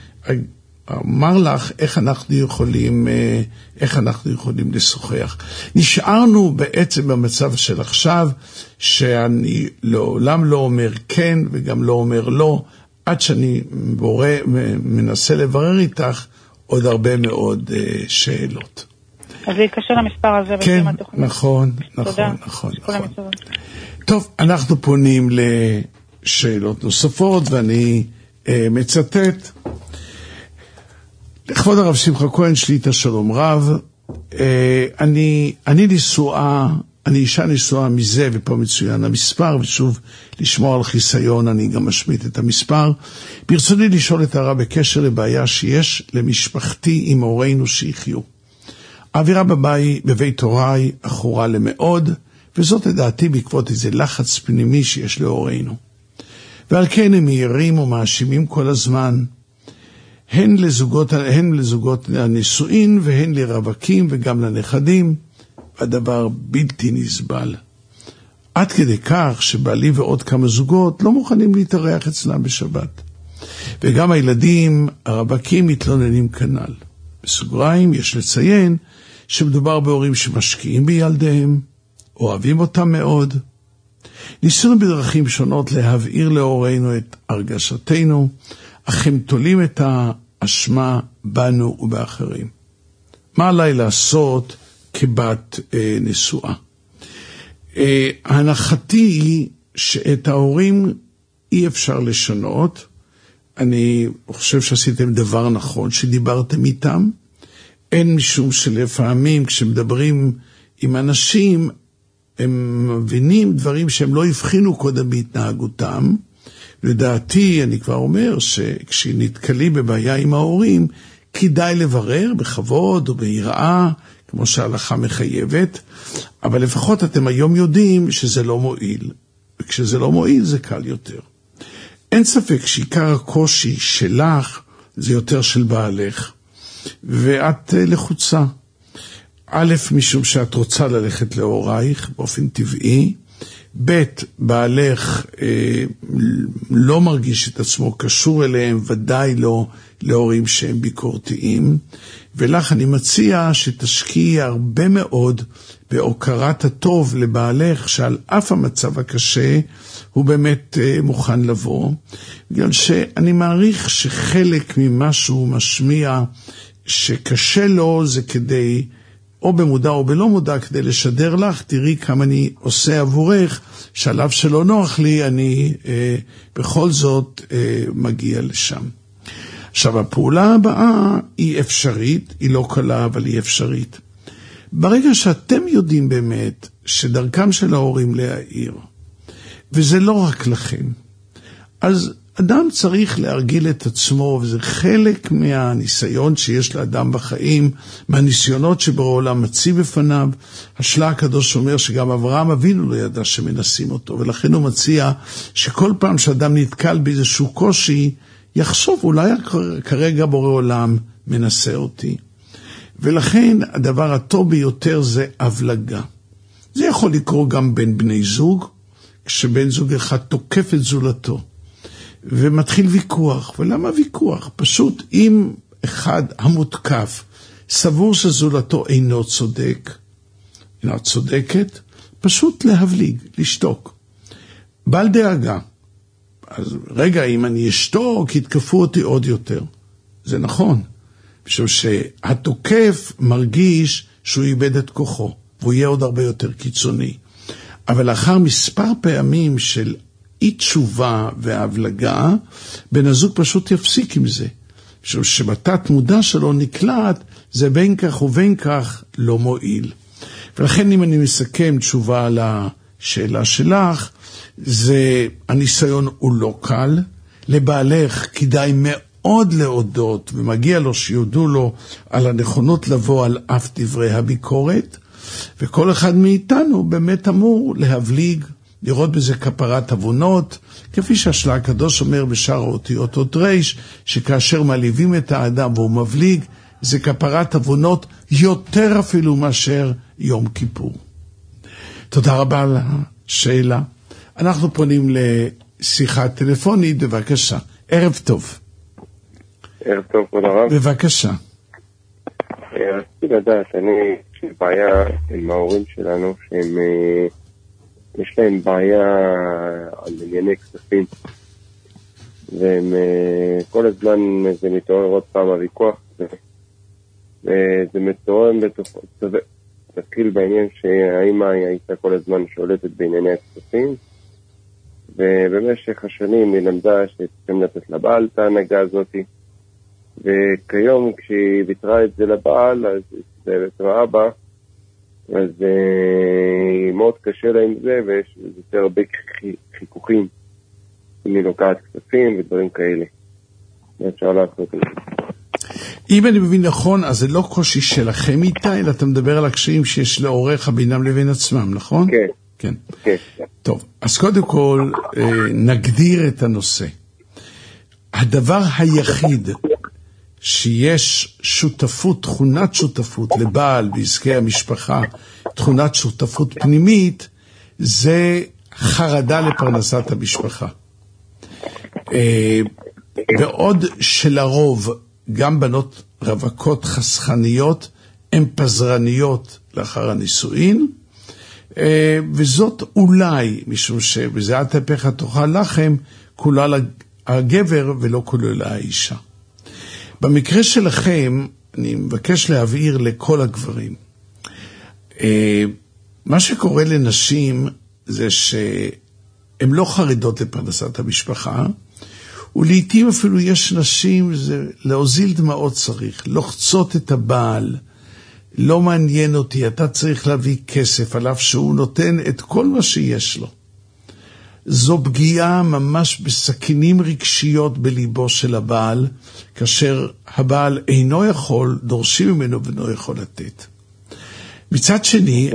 ואמר לך איך אנחנו יכולים לשוחח. נשארנו בעצם במצב של עכשיו, שאני לעולם לא אומר כן וגם לא אומר לא, עד שאני מנסה לברר איתך עוד הרבה מאוד שאלות. אז להתקשר למספר הזה בסיום התוכנית. נכון. טוב, אנחנו פונים לשאלות נוספות, ואני מצטט. לכבוד הרב שמחה כהן שליט"א שלום רב, אני אישה נשואה מזה, ופה מצוין המספר, ושוב לשמור על חיסיון אני גם משמיט את המספר. ברצוני לשאול את הרב בקשר לבעיה שיש למשפחתי עם הורינו שיחיו. האווירה בבית הוריי אחורה למאוד, וזאת לדעתי בעקבות איזה לחץ פנימי שיש להורינו. ועל כן הם מהירים ומאשימים כל הזמן, הן לזוגות הנישואין והן לרווקים וגם לנכדים, הדבר בלתי נסבל. עד כדי כך שבעלי ועוד כמה זוגות לא מוכנים להתארח אצלם בשבת. וגם הילדים הרווקים מתלוננים כנ"ל. בסוגריים יש לציין שמדובר בהורים שמשקיעים בילדיהם, אוהבים אותם מאוד. ניסינו בדרכים שונות להבהיר להורינו את הרגשתנו, אך הם תולים את האשמה בנו ובאחרים. מה עליי לעשות כבת נשואה? הנחתי היא שאת ההורים אי אפשר לשנות. אני חושב שעשיתם דבר נכון שדיברתם איתם. אין משום שלפעמים כשמדברים עם אנשים, הם מבינים דברים שהם לא הבחינו קודם בהתנהגותם. לדעתי, אני כבר אומר שכשנתקלים בבעיה עם ההורים, כדאי לברר בכבוד או ביראה, כמו שההלכה מחייבת, אבל לפחות אתם היום יודעים שזה לא מועיל, וכשזה לא מועיל זה קל יותר. אין ספק שעיקר הקושי שלך זה יותר של בעלך, ואת לחוצה. א', משום שאת רוצה ללכת להורייך באופן טבעי, ב', בעלך לא מרגיש את עצמו קשור אליהם, ודאי לא להורים שהם ביקורתיים, ולך אני מציע שתשקיעי הרבה מאוד בהוקרת הטוב לבעלך, שעל אף המצב הקשה הוא באמת מוכן לבוא, בגלל שאני מעריך שחלק ממה שהוא משמיע שקשה לו זה כדי או במודע או בלא מודע, כדי לשדר לך, תראי כמה אני עושה עבורך, שלב שלא נוח לי, אני בכל זאת מגיע לשם. עכשיו, הפעולה הבאה היא אפשרית, היא לא קלה, אבל היא אפשרית. ברגע שאתם יודעים באמת שדרכם של ההורים להעיר, וזה לא רק לכם, אז אדם צריך להרגיל את עצמו, וזה חלק מהניסיון שיש לאדם בחיים, מהניסיונות שבורא עולם מציב בפניו. השלה הקדוש אומר שגם אברהם אבינו לא ידע שמנסים אותו, ולכן הוא מציע שכל פעם שאדם נתקל באיזשהו קושי, יחשוב אולי כרגע בורא עולם מנסה אותי. ולכן הדבר הטוב ביותר זה הבלגה. זה יכול לקרות גם בין בני זוג, כשבן זוג אחד תוקף את זולתו. ומתחיל ויכוח. ולמה ויכוח? פשוט אם אחד המותקף סבור שזולתו אינו צודק, אינה צודקת, פשוט להבליג, לשתוק. בעל דאגה. אז רגע, אם אני אשתוק, יתקפו אותי עוד יותר. זה נכון. משום שהתוקף מרגיש שהוא איבד את כוחו, והוא יהיה עוד הרבה יותר קיצוני. אבל לאחר מספר פעמים של אי תשובה והבלגה, בן הזוג פשוט יפסיק עם זה. משום שבתת מודע שלו נקלט, זה בין כך ובין כך לא מועיל. ולכן אם אני מסכם תשובה על השאלה שלך, זה הניסיון הוא לא קל. לבעלך כדאי מאוד להודות, ומגיע לו שיודו לו על הנכונות לבוא על אף דברי הביקורת, וכל אחד מאיתנו באמת אמור להבליג, לראות בזה כפרת עוונות, כפי שהשלה הקדוש אומר בשאר האותיות עוד ריש, שכאשר מעליבים את האדם והוא מבליג, זה כפרת עוונות יותר אפילו מאשר יום כיפור. תודה רבה על השאלה. אנחנו פונים לשיחה טלפונית, בבקשה. ערב טוב. ערב טוב, כבוד הרב. בבקשה. רציתי לדעת, יש לי בעיה עם ההורים שלנו, שהם יש להם בעיה על ענייני כספים, והם כל הזמן זה מתעורר עוד פעם הוויכוח, וזה מתעורר בתוכו, תתחיל בעניין שהאמא הייתה כל הזמן שולטת בענייני הכספים, ובמשך השנים היא למדה שצריכים לתת לבעל את ההנהגה הזאת, וכיום כשהיא ויתרה את זה לבעל, אז זה בעצם האבא, אז מאוד קשה לה עם זה, ויש יותר הרבה חיכוכים, אם היא לוקעת כספים ודברים כאלה. אפשר לעשות את זה. אם אני מבין נכון, אז זה לא קושי שלכם איתה, אלא אתה מדבר על הקשיים שיש לעורך בינם לבין עצמם, נכון? כן. כן. כן. טוב, אז קודם כל נגדיר את הנושא. הדבר היחיד שיש שותפות, תכונת שותפות לבעל בעסקי המשפחה, תכונת שותפות פנימית, זה חרדה לפרנסת המשפחה. בעוד שלרוב גם בנות רווקות חסכניות הן פזרניות לאחר הנישואין, וזאת אולי, משום שבזיעת אפיך תאכל לחם, כולה הגבר ולא כולה האישה. במקרה שלכם, אני מבקש להבהיר לכל הגברים. מה שקורה לנשים זה שהן לא חרדות לפרנסת המשפחה, ולעיתים אפילו יש נשים, זה להוזיל דמעות צריך, לוחצות את הבעל, לא מעניין אותי, אתה צריך להביא כסף, עליו שהוא נותן את כל מה שיש לו. זו פגיעה ממש בסכינים רגשיות בליבו של הבעל, כאשר הבעל אינו יכול, דורשים ממנו ואינו יכול לתת. מצד שני,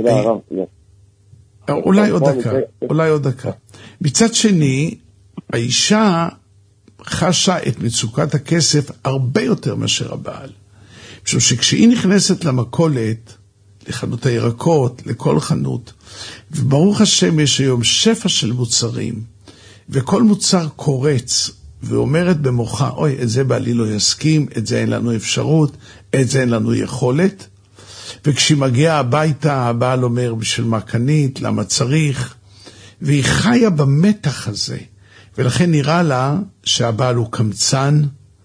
אולי עוד דקה. מצד שני, האישה חשה את מצוקת הכסף הרבה יותר מאשר הבעל. משום שכשהיא נכנסת למכולת, לחנות הירקות, לכל חנות, וברוך השם יש היום שפע של מוצרים, וכל מוצר קורץ, ואומרת במוחה, אוי, את זה בעלי לא יסכים, את זה אין לנו אפשרות, את זה אין לנו יכולת, וכשהיא מגיעה הביתה, הבעל אומר, בשביל מה קנית, למה צריך, והיא חיה במתח הזה, ולכן נראה לה שהבעל הוא קמצן,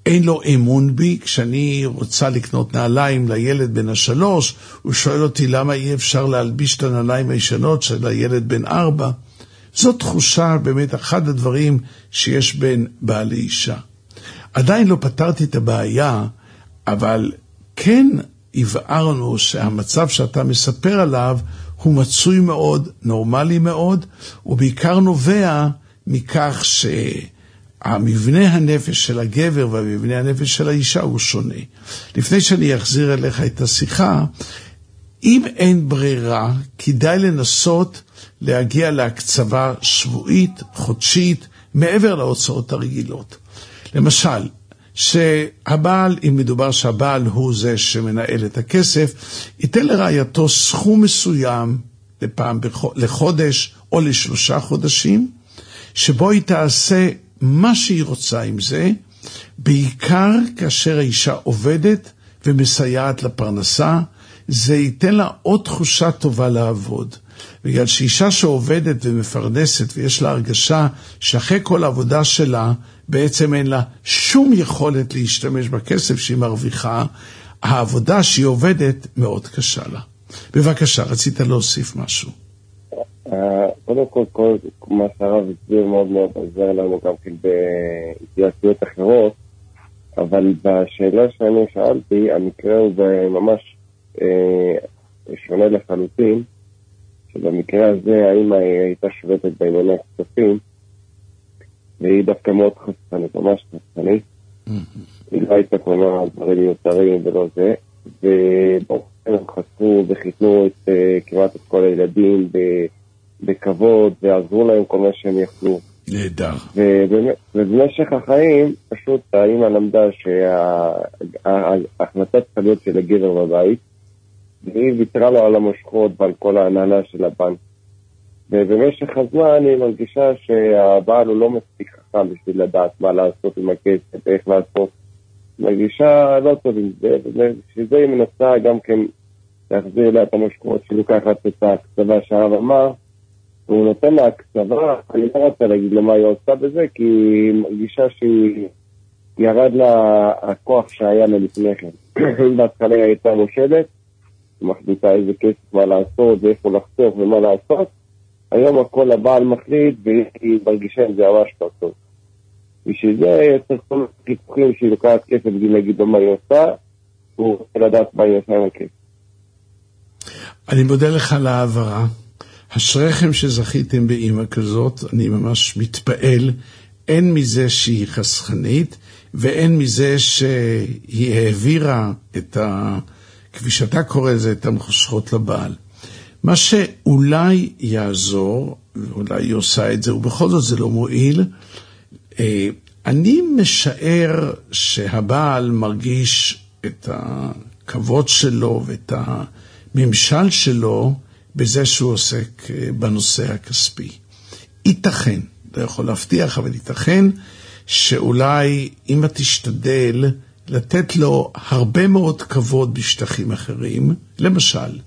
אין לו אמון בי. כשאני רוצה לקנות נעליים לילד בן 3, הוא שואל אותי למה אי אפשר להלביש את הנעליים הישנות של הילד בן 4. זאת תחושה, באמת אחד הדברים שיש בין בעל לאישה. עדיין לא פתרתי את הבעיה, אבל כן הבהרנו שהמצב שאתה מספר עליו הוא מצוי מאוד, נורמלי מאוד, ובעיקר נובע מכך שהמבנה הנפש של הגבר והמבנה הנפש של האישה הוא שונה. לפני שאני אחזיר אליך את השיחה, אם אין ברירה, כדאי לנסות להגיע להקצבה שבועית, חודשית, מעבר להוצאות הרגילות. למשל, שהבעל, אם מדובר שהבעל הוא זה שמנהל את הכסף, ייתן לרעייתו סכום מסוים לחודש או ל3 חודשים, שבו היא תעשה מה שהיא רוצה עם זה, בעיקר כאשר האישה עובדת ומסייעת לפרנסה, זה ייתן לה עוד תחושה טובה לעבוד. בגלל שאישה שעובדת ומפרנסת ויש לה הרגשה שאחרי כל העבודה שלה בעצם אין לה שום יכולת להשתמש בכסף שהיא מרוויחה, העבודה שהיא עובדת מאוד קשה לה. בבקשה, רצית להוסיף משהו. קודם כל, מה שהרב הסביר מאוד מאוד עזר לנו גם כן בהתייעצויות אחרות, אבל בשאלה שאני שאלתי, המקרה הוא ממש שונה לחלוטין, שבמקרה הזה האמא הייתה שובתת בענייני הכספים, והיא דווקא מאוד חסכנית, ממש חסכנית. היא לא הייתה קונה דברים מיותרים ולא זה, הם חסכו וחיתנו כמעט את כל הילדים בכבוד, ועזרו להם כל מה שהם יכלו. נהדר. ובמשך החיים, פשוט האמא למדה שההחלטת חליות של הגבר בבית, והיא ויתרה לו על המשכות ועל כל ההנהלה של הבנק. ובמשך הזמן היא מרגישה שהבעל הוא לא מספיק חכם בשביל לדעת מה לעשות עם הכסף, איך לעשות. מרגישה לא טוב עם זה, ובשביל היא מנסה גם כן להחזיר לה את המשכות שלוקחת את ההקצבה שהרב אמר, והוא נותן לה הקצבה, אני לא רוצה להגיד למה היא עושה בזה, כי היא מרגישה שהיא ירד לה הכוח שהיה לה לפני כן. בהתחלה היא הייתה מושלת, היא מחליטה איזה כסף מה לעשות ואיפה לחסוך ומה לעשות, היום הכל הבעל מחליט והיא מרגישה עם זה ממש לא טוב. בשביל זה צריך כל חיכוכים שהיא לוקחת כסף בלי להגיד לו מה היא עושה, הוא רוצה לדעת מה היא עושה עם הכסף. אני מודה לך על העברה. אשריכם שזכיתם באמא כזאת, אני ממש מתפעל, אין מזה שהיא חסכנית, ואין מזה שהיא העבירה את כפי שאתה קורא לזה, את המושכות לבעל. מה שאולי יעזור, ואולי היא עושה את זה, ובכל זאת זה לא מועיל, אני משער שהבעל מרגיש את הכבוד שלו ואת הממשל שלו בזה שהוא עוסק בנושא הכספי. ייתכן, לא יכול להבטיח, אבל ייתכן שאולי אם את תשתדל לתת לו הרבה מאוד כבוד בשטחים אחרים, למשל,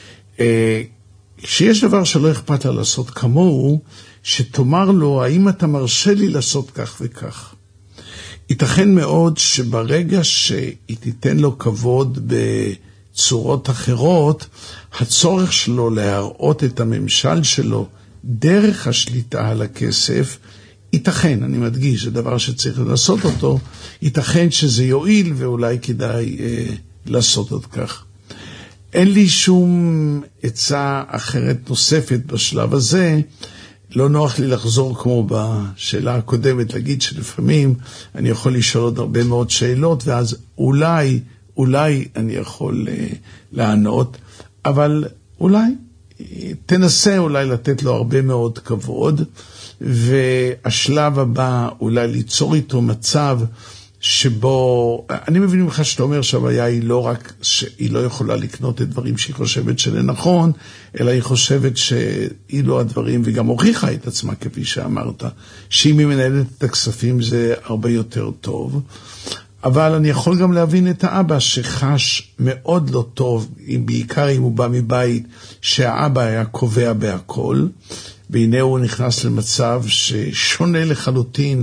כשיש דבר שלא אכפת לה לעשות כמוהו, שתאמר לו, האם אתה מרשה לי לעשות כך וכך? ייתכן מאוד שברגע שהיא תיתן לו כבוד בצורות אחרות, הצורך שלו להראות את הממשל שלו דרך השליטה על הכסף, ייתכן, אני מדגיש, זה דבר שצריך לעשות אותו, ייתכן שזה יועיל ואולי כדאי לעשות עוד כך. אין לי שום עצה אחרת נוספת בשלב הזה, לא נוח לי לחזור כמו בשאלה הקודמת, להגיד שלפעמים אני יכול לשאול עוד הרבה מאוד שאלות, ואז אולי אני יכול לענות, אבל אולי תנסה אולי לתת לו הרבה מאוד כבוד, והשלב הבא אולי ליצור איתו מצב שבו, אני מבין ממך שאתה אומר שהבעיה היא לא רק שהיא לא יכולה לקנות את דברים שהיא חושבת שלנכון, אלא היא חושבת שהיא לא הדברים, וגם הוכיחה את עצמה כפי שאמרת, שאם היא מנהלת את הכספים זה הרבה יותר טוב. אבל אני יכול גם להבין את האבא שחש מאוד לא טוב, בעיקר אם הוא בא מבית שהאבא היה קובע בהכל, והנה הוא נכנס למצב ששונה לחלוטין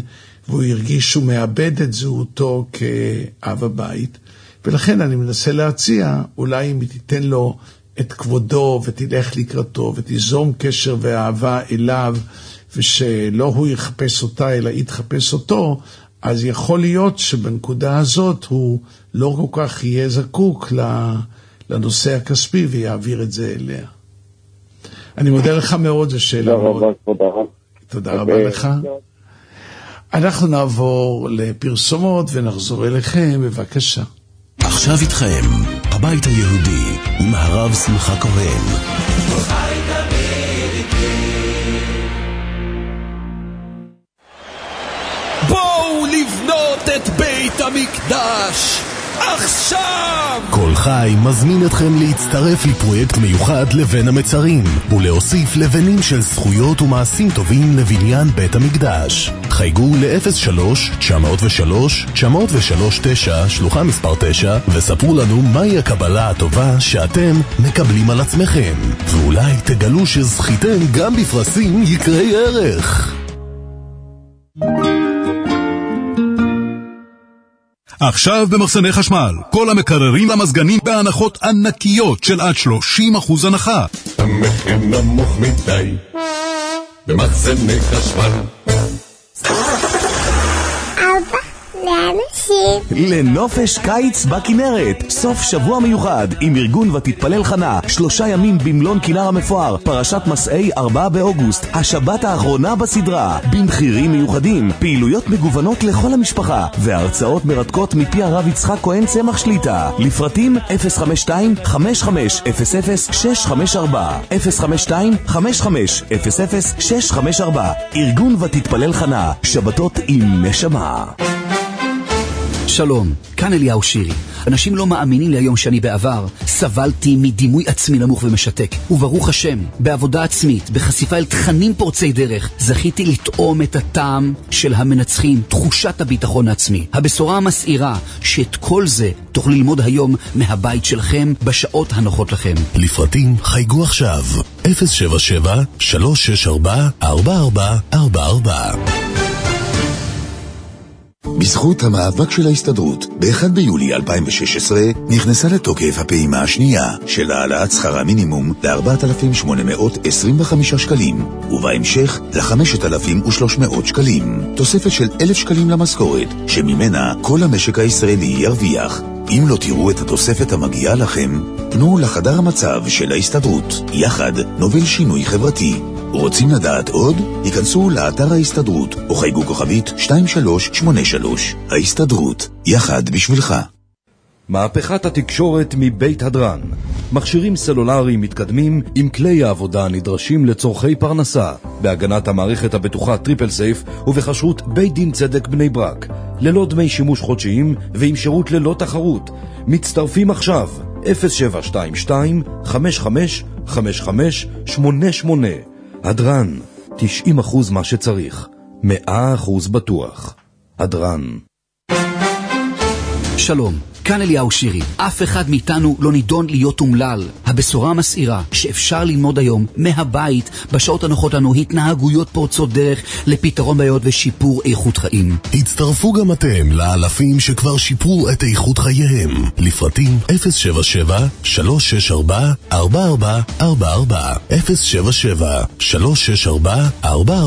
והוא הרגיש שהוא מאבד את זהותו כאב הבית, ולכן אני מנסה להציע, אולי אם תיתן לו את כבודו ותלך לקראתו ותיזום קשר ואהבה אליו, ושלא הוא יחפש אותה אלא היא תחפש אותו, אז יכול להיות שבנקודה הזאת הוא לא כל כך יהיה זקוק לנושא הכספי ויעביר את זה אליה. אני מודה לך מאוד, זו שאלה מאוד. תודה רבה לך. אנחנו נעבור לפרסומות ונחזור אליכם, בבקשה. עכשיו איתכם, הבית היהודי, עם הרב שמחה כהן. בואו לבנות את בית המקדש עכשיו! כל חי מזמין אתכם להצטרף לפרויקט מיוחד לבן המצרים ולהוסיף לבנים של זכויות ומעשים טובים לבניין בית המקדש. חייגו ל-03-903-903-9 שלוחה מספר 9 וספרו לנו מהי הקבלה הטובה שאתם מקבלים על עצמכם, ואולי תגלו שזכיתם גם בפרסים יקרי ערך. עכשיו במחסני חשמל, כל המקררים למזגנים בהנחות ענקיות של עד 30% הנחה. המחיר נמוך מדי במחסני חשמל. לנופש קיץ בכנרת, סוף שבוע מיוחד עם ארגון ותתפלל חנה, 3 ימים במלון כנר המפואר, פרשת מסעי 4 באוגוסט, השבת האחרונה בסדרה, במחירים מיוחדים, פעילויות מגוונות לכל המשפחה, והרצאות מרתקות מפי הרב יצחק כהן צמח שליטה. לפרטים 052-5500-654 052-5500-654. ארגון ותתפלל חנה, שבתות עם נשמה. שלום, כאן אליהו שירי. אנשים לא מאמינים לי היום שאני בעבר סבלתי מדימוי עצמי נמוך ומשתק, וברוך השם, בעבודה עצמית, בחשיפה אל תכנים פורצי דרך, זכיתי לטעום את הטעם של המנצחים, תחושת הביטחון העצמי. הבשורה המסעירה שאת כל זה תוכלו ללמוד היום מהבית שלכם בשעות הנוחות לכם. לפרטים חייגו עכשיו 077-364-4444. בזכות המאבק של ההסתדרות, ב-1 ביולי 2016 נכנסה לתוקף הפעימה השנייה של העלאת שכר המינימום ל-4,825 שקלים, ובהמשך ל-5,300 שקלים. תוספת של 1,000 שקלים למשכורת, שממנה כל המשק הישראלי ירוויח. אם לא תראו את התוספת המגיעה לכם, פנו לחדר המצב של ההסתדרות. יחד נוביל שינוי חברתי. רוצים לדעת עוד? היכנסו לאתר ההסתדרות או חייגו כוכבית 2383. ההסתדרות, יחד בשבילך. מהפכת התקשורת מבית הדרן. מכשירים סלולריים מתקדמים עם כלי העבודה הנדרשים לצורכי פרנסה, בהגנת המערכת הבטוחה טריפל סייף ובחשרות בית דין צדק בני ברק, ללא דמי שימוש חודשיים ועם שירות ללא תחרות. מצטרפים עכשיו 0722-55-55-88. הדרן, 90% מה שצריך, 100% בטוח. הדרן. שלום, כאן אליהו שירי. אף אחד מאיתנו לא נידון להיות אומלל. הבשורה המסעירה שאפשר ללמוד היום מהבית בשעות הנוחות לנו התנהגויות פורצות דרך לפתרון בעיות ושיפור איכות חיים. הצטרפו גם אתם לאלפים שכבר שיפרו את איכות חייהם. לפרטים 077-364-4444 077-364-4444.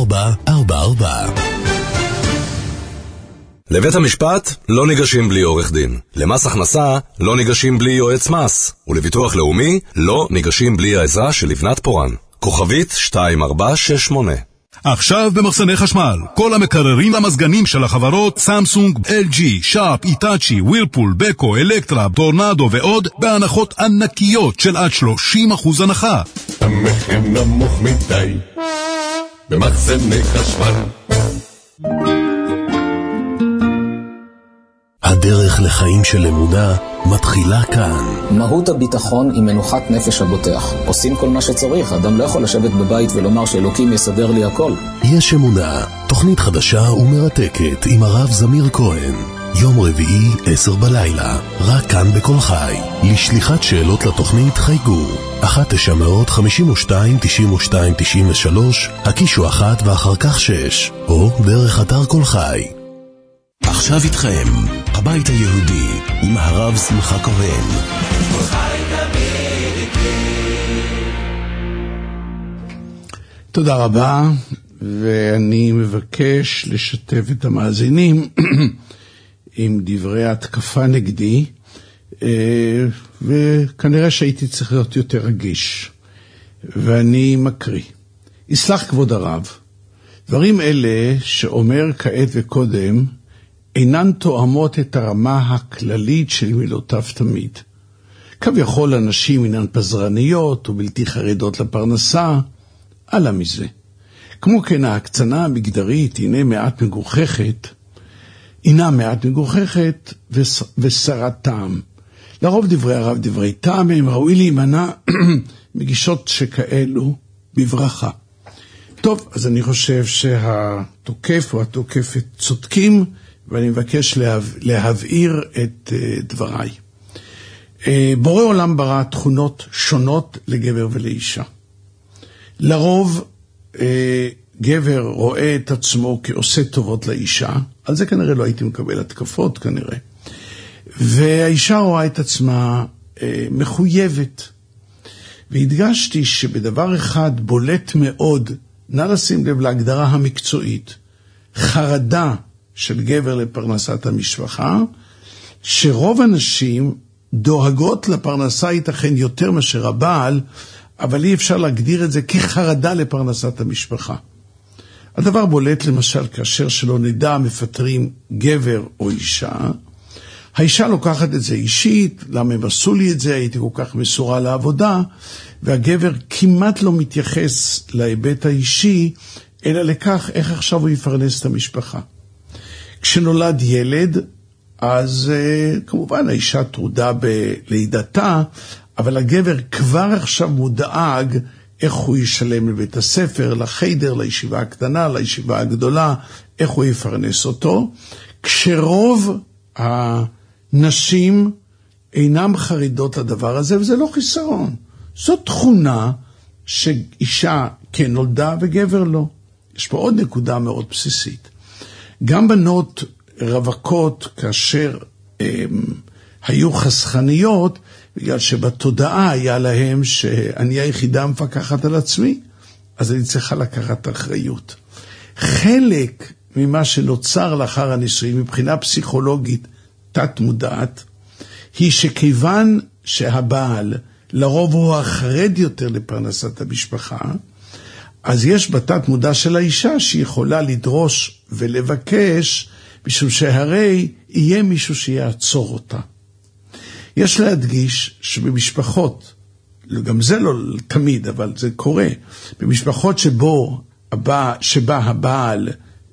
לבית המשפט לא ניגשים בלי עורך דין. למס הכנסה לא ניגשים בלי יועץ מס. ולביטוח לאומי לא ניגשים בלי העזרה של לבנת פורן. כוכבית 2468. עכשיו במחסני חשמל, כל המקררים למזגנים של החברות סמסונג, LG, שרפ, איטאצ'י, ווירפול, בקו, אלקטרה, טורנדו ועוד בהנחות ענקיות של עד 30% הנחה. המחיר נמוך מדי במחסני חשמל. הדרך לחיים של אמונה מתחילה כאן. מהות הביטחון היא מנוחת נפש הבוטח. עושים כל מה שצריך, אדם לא יכול לשבת בבית ולומר שאלוקים יסדר לי הכל. יש אמונה, תוכנית חדשה ומרתקת עם הרב זמיר כהן. יום רביעי 10 בלילה, רק כאן בכל חי. לשליחת שאלות לתוכנית חייגו 1-952-92-93, הקישו 1 ואחר כך 6, או דרך אתר כל חי. עכשיו איתכם, הבית היהודי, עם הרב שמחה כהן. כל חי תמיד איתי. תודה רבה, ואני מבקש לשתף את המאזינים עם דברי התקפה נגדי, וכנראה שהייתי צריך להיות יותר רגיש. ואני מקריא. יסלח כבוד הרב, דברים אלה שאומר כעת וקודם אינן תואמות את הרמה הכללית של מילותיו תמיד. כביכול אנשים אינן פזרניות ובלתי חרדות לפרנסה, עלה מזה. כמו כן ההקצנה המגדרית אינה מעט מגוחכת ושרת טעם. לרוב דברי הרב דברי טעם הם ראוי להימנע מגישות שכאלו בברכה. טוב, אז אני חושב שהתוקף או התוקפת צודקים, ואני מבקש להבהיר את דבריי. בורא עולם ברא תכונות שונות לגבר ולאישה. לרוב גבר רואה את עצמו כעושה טובות לאישה, על זה כנראה לא הייתי מקבל התקפות כנראה. והאישה רואה את עצמה מחויבת. והדגשתי שבדבר אחד בולט מאוד, נא לשים לב להגדרה המקצועית, חרדה של גבר לפרנסת המשפחה, שרוב הנשים דואגות לפרנסה ייתכן יותר מאשר הבעל, אבל אי אפשר להגדיר את זה כחרדה לפרנסת המשפחה. הדבר בולט למשל כאשר שלא נדע מפטרים גבר או אישה, האישה לוקחת את זה אישית, למה הם עשו לי את זה, הייתי כל כך מסורה לעבודה, והגבר כמעט לא מתייחס להיבט האישי, אלא לכך איך עכשיו הוא יפרנס את המשפחה. כשנולד ילד, אז כמובן האישה טרודה בלידתה, אבל הגבר כבר עכשיו מודאג איך הוא ישלם לבית הספר, לחיידר, לישיבה הקטנה, לישיבה הגדולה, איך הוא יפרנס אותו, כשרוב הנשים אינם חרידות לדבר הזה, וזה לא חיסרון. זו תכונה שאישה כן נולדה וגבר לא. יש פה עוד נקודה מאוד בסיסית. גם בנות רווקות, כאשר היו חסכניות, בגלל שבתודעה היה להם שאני היחידה מפקחת על עצמי, אז אני צריכה לקחת אחריות. חלק ממה שנוצר לאחר הנישואים מבחינה פסיכולוגית תת מודעת, היא שכיוון שהבעל לרוב הוא החרד יותר לפרנסת המשפחה, אז יש בתת מודע של האישה שיכולה לדרוש ולבקש, משום שהרי יהיה מישהו שיעצור אותה. יש להדגיש שבמשפחות, גם זה לא תמיד, אבל זה קורה, במשפחות שבה הבעל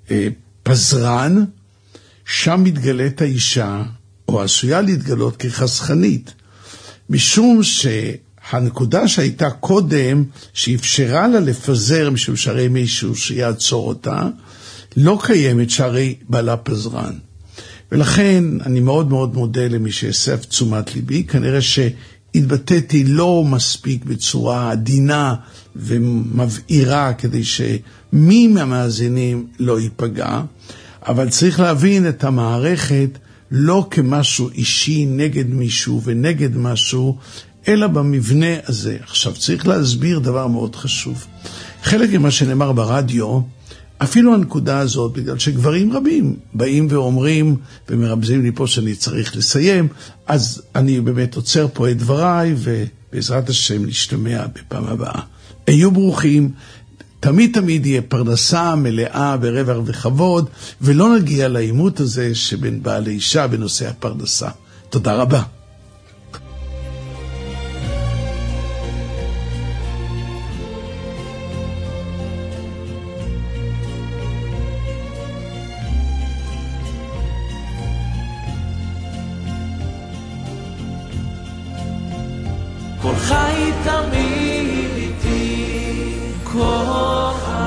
פזרן, שם מתגלית האישה, או עשויה להתגלות כחסכנית, משום שהנקודה שהייתה קודם, שאפשרה לה לפזר, משום שהרי מישהו שיעצור אותה, לא קיימת שהרי בעלה פזרן. ולכן אני מאוד מאוד מודה למי שהסב תשומת ליבי, כנראה שהתבטאתי לא מספיק בצורה עדינה ומבעירה, כדי שמי מהמאזינים לא ייפגע, אבל צריך להבין את המערכת לא כמשהו אישי נגד מישהו ונגד משהו, אלא במבנה הזה. עכשיו צריך להסביר דבר מאוד חשוב. חלק ממה שנאמר ברדיו, אפילו הנקודה הזאת, בגלל שגברים רבים באים ואומרים ומרמזים לי פה שאני צריך לסיים, אז אני באמת עוצר פה את דבריי, ובעזרת השם נשתמע בפעם הבאה. היו ברוכים, תמיד יהיה פרנסה מלאה ברווח וכבוד, ולא נגיע לעימות הזה שבין בעל לאישה בנושא הפרנסה. תודה רבה. כל חי תמיד איתי, כל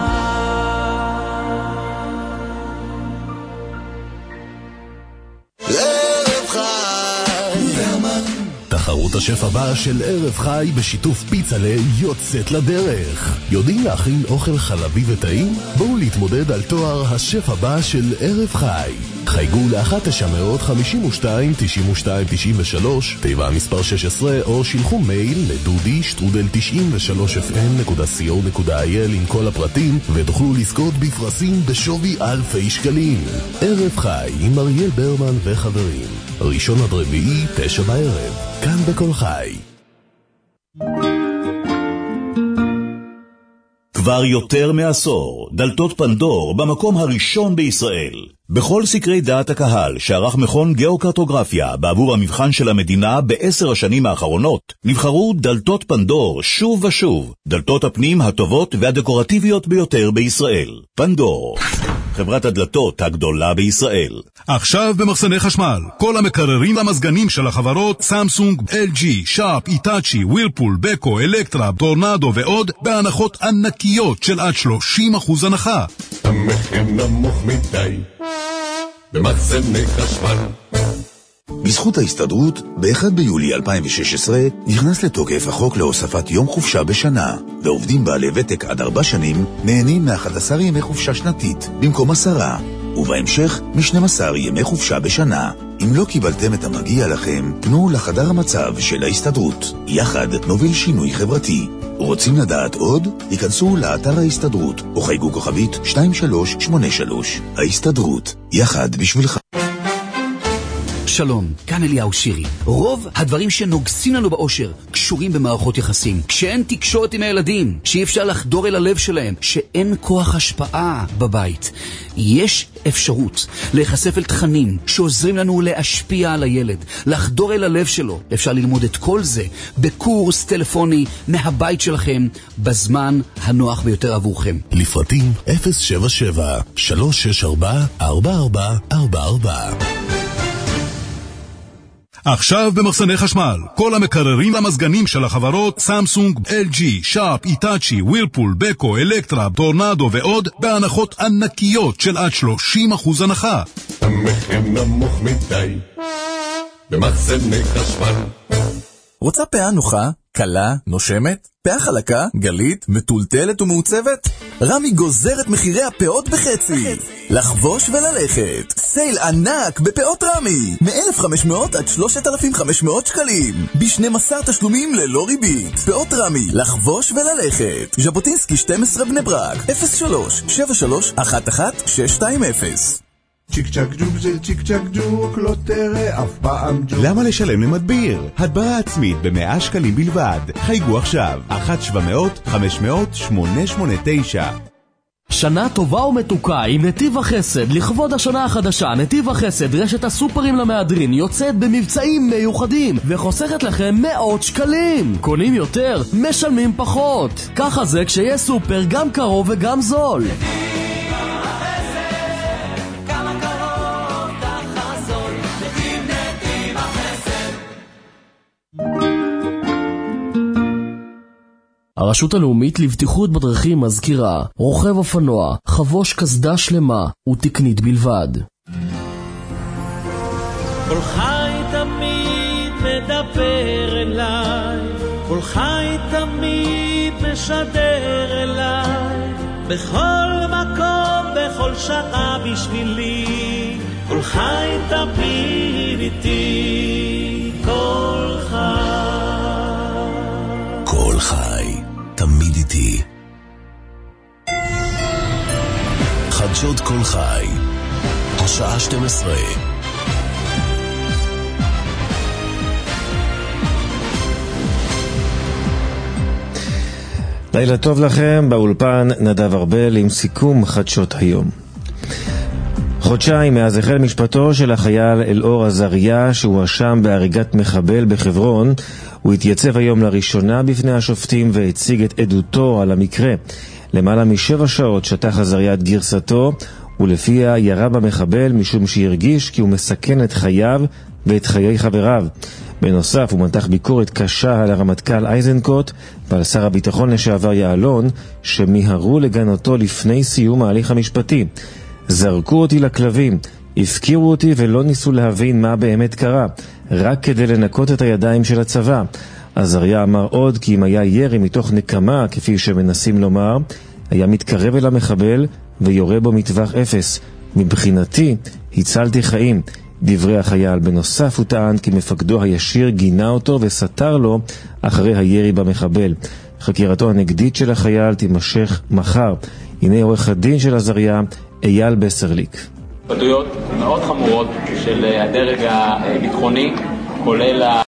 ערב חי. תחרות השף הבא של ערב חי בשיתוף פיצלה יוצאת לדרך. יודעים להכין אוכל חלבי וטעים? בואו להתמודד על תואר השף הבא של ערב חי. חייגו ל-1-952-92-93, תיבה מספר 16, או שילחו מייל לדודי@93fm.co.il עם כל הפרטים, ותוכלו לזכות בפרסים בשווי אלפי שקלים. ערב חי עם אריאל ברמן וחברים, ראשון עד רביעי, 9 בערב, כאן בכל חי. כבר יותר מעשור, דלתות פנדור במקום הראשון בישראל. בכל סקרי דעת הקהל שערך מכון גיאוקרטוגרפיה בעבור המבחן של המדינה ב10 השנים האחרונות, נבחרו דלתות פנדור שוב ושוב, דלתות הפנים הטובות והדקורטיביות ביותר בישראל. פנדור, חברת הדלתות הגדולה בישראל. עכשיו במחסני חשמל, כל המקררים למזגנים של החברות סמסונג, LG, שרפ, איטאצ'י, ווירפול, בקו, אלקטרה, טורנדו ועוד, בהנחות ענקיות של עד 30% הנחה. המחיר נמוך מדי במחסני חשמל. בזכות ההסתדרות, ב-1 ביולי 2016 נכנס לתוקף החוק להוספת יום חופשה בשנה, ועובדים בעלי ותק עד 4 שנים נהנים מ-11 ימי חופשה שנתית במקום 10, ובהמשך מ-12 ימי חופשה בשנה. אם לא קיבלתם את המגיע לכם, פנו לחדר המצב של ההסתדרות. יחד נוביל שינוי חברתי. רוצים לדעת עוד? היכנסו לאתר ההסתדרות או חייגו כוכבית 2383. ההסתדרות, יחד בשבילך. שלום, כאן אליהו שירי. רוב הדברים שנוגסים לנו באושר קשורים במערכות יחסים. כשאין תקשורת עם הילדים, שאי אפשר לחדור אל הלב שלהם, שאין כוח השפעה בבית. יש אפשרות להיחשף אל תכנים שעוזרים לנו להשפיע על הילד, לחדור אל הלב שלו. אפשר ללמוד את כל זה בקורס טלפוני מהבית שלכם, בזמן הנוח ביותר עבורכם. לפרטים 077-364-4444. עכשיו במחסני חשמל, כל המקררים למזגנים של החברות סמסונג, LG, שרפ, איטאצ'י, ווירפול, בקו, אלקטרה, טורנדו ועוד, בהנחות ענקיות של עד 30% הנחה. המחיר נמוך מדי במחסני חשמל. רוצה פאה נוחה, קלה, נושמת? פאה חלקה, גלית, מטולטלת ומעוצבת? רמי גוזר את מחירי הפאות בחצי. לחבוש וללכת. סייל ענק בפאות רמי. מ-1,500 עד 3,500 שקלים. ב-12 תשלומים ללא ריבית. פאות רמי, לחבוש וללכת. ז'בוטינסקי 12 בני ברק. 03-7311-620. צ'יק צ'ק ג'וק זה צ'יק צ'ק ג'וק, לא תראה אף פעם ג'וק. למה לשלם למדביר? הדברה עצמית ב100 שקלים בלבד. חייגו עכשיו 1-700-500-889. שנה טובה ומתוקה עם נתיב החסד. לכבוד השנה החדשה, נתיב החסד, רשת הסופרים למהדרין, יוצאת במבצעים מיוחדים וחוסכת לכם מאות שקלים. קונים יותר, משלמים פחות. ככה זה כשיהיה סופר גם קרוב וגם זול. הרשות הלאומית לבטיחות בדרכים מזכירה, רוכב אופנוע, חבוש קסדה שלמה ותקנית בלבד. כל חי תמיד מדבר אליי, כל חי תמיד משדר אליי, בכל מקום, בכל שעה בשבילי, כל חי תמיד איתי, כל חי. כל חי תמיד איתי. חדשות כל חי, השעה 12. לילה טוב לכם, באולפן נדב ארבל עם סיכום חדשות היום. חודשיים מאז החל משפטו של החייל אלאור עזריה שהואשם בהריגת מחבל בחברון, הוא התייצב היום לראשונה בפני השופטים והציג את עדותו על המקרה. למעלה מ7 שעות שטח עזריה את גרסתו, ולפיה ירה במחבל משום שהרגיש כי הוא מסכן את חייו ואת חיי חבריו. בנוסף הוא מתח ביקורת קשה על הרמטכ"ל אייזנקוט ועל שר הביטחון לשעבר יעלון שמיהרו לגנותו לפני סיום ההליך המשפטי. זרקו אותי לכלבים, הפקירו אותי ולא ניסו להבין מה באמת קרה, רק כדי לנקות את הידיים של הצבא. עזריה אמר עוד כי אם היה ירי מתוך נקמה, כפי שמנסים לומר, היה מתקרב אל המחבל ויורה בו מטווח 0. מבחינתי, הצלתי חיים. דברי החייל. בנוסף הוא טען כי מפקדו הישיר גינה אותו וסתר לו אחרי הירי במחבל. חקירתו הנגדית של החייל תימשך מחר. הנה עורך הדין של עזריה, אייל בסרליק. עדויות מאוד חמורות של הדרג הביטחוני, כולל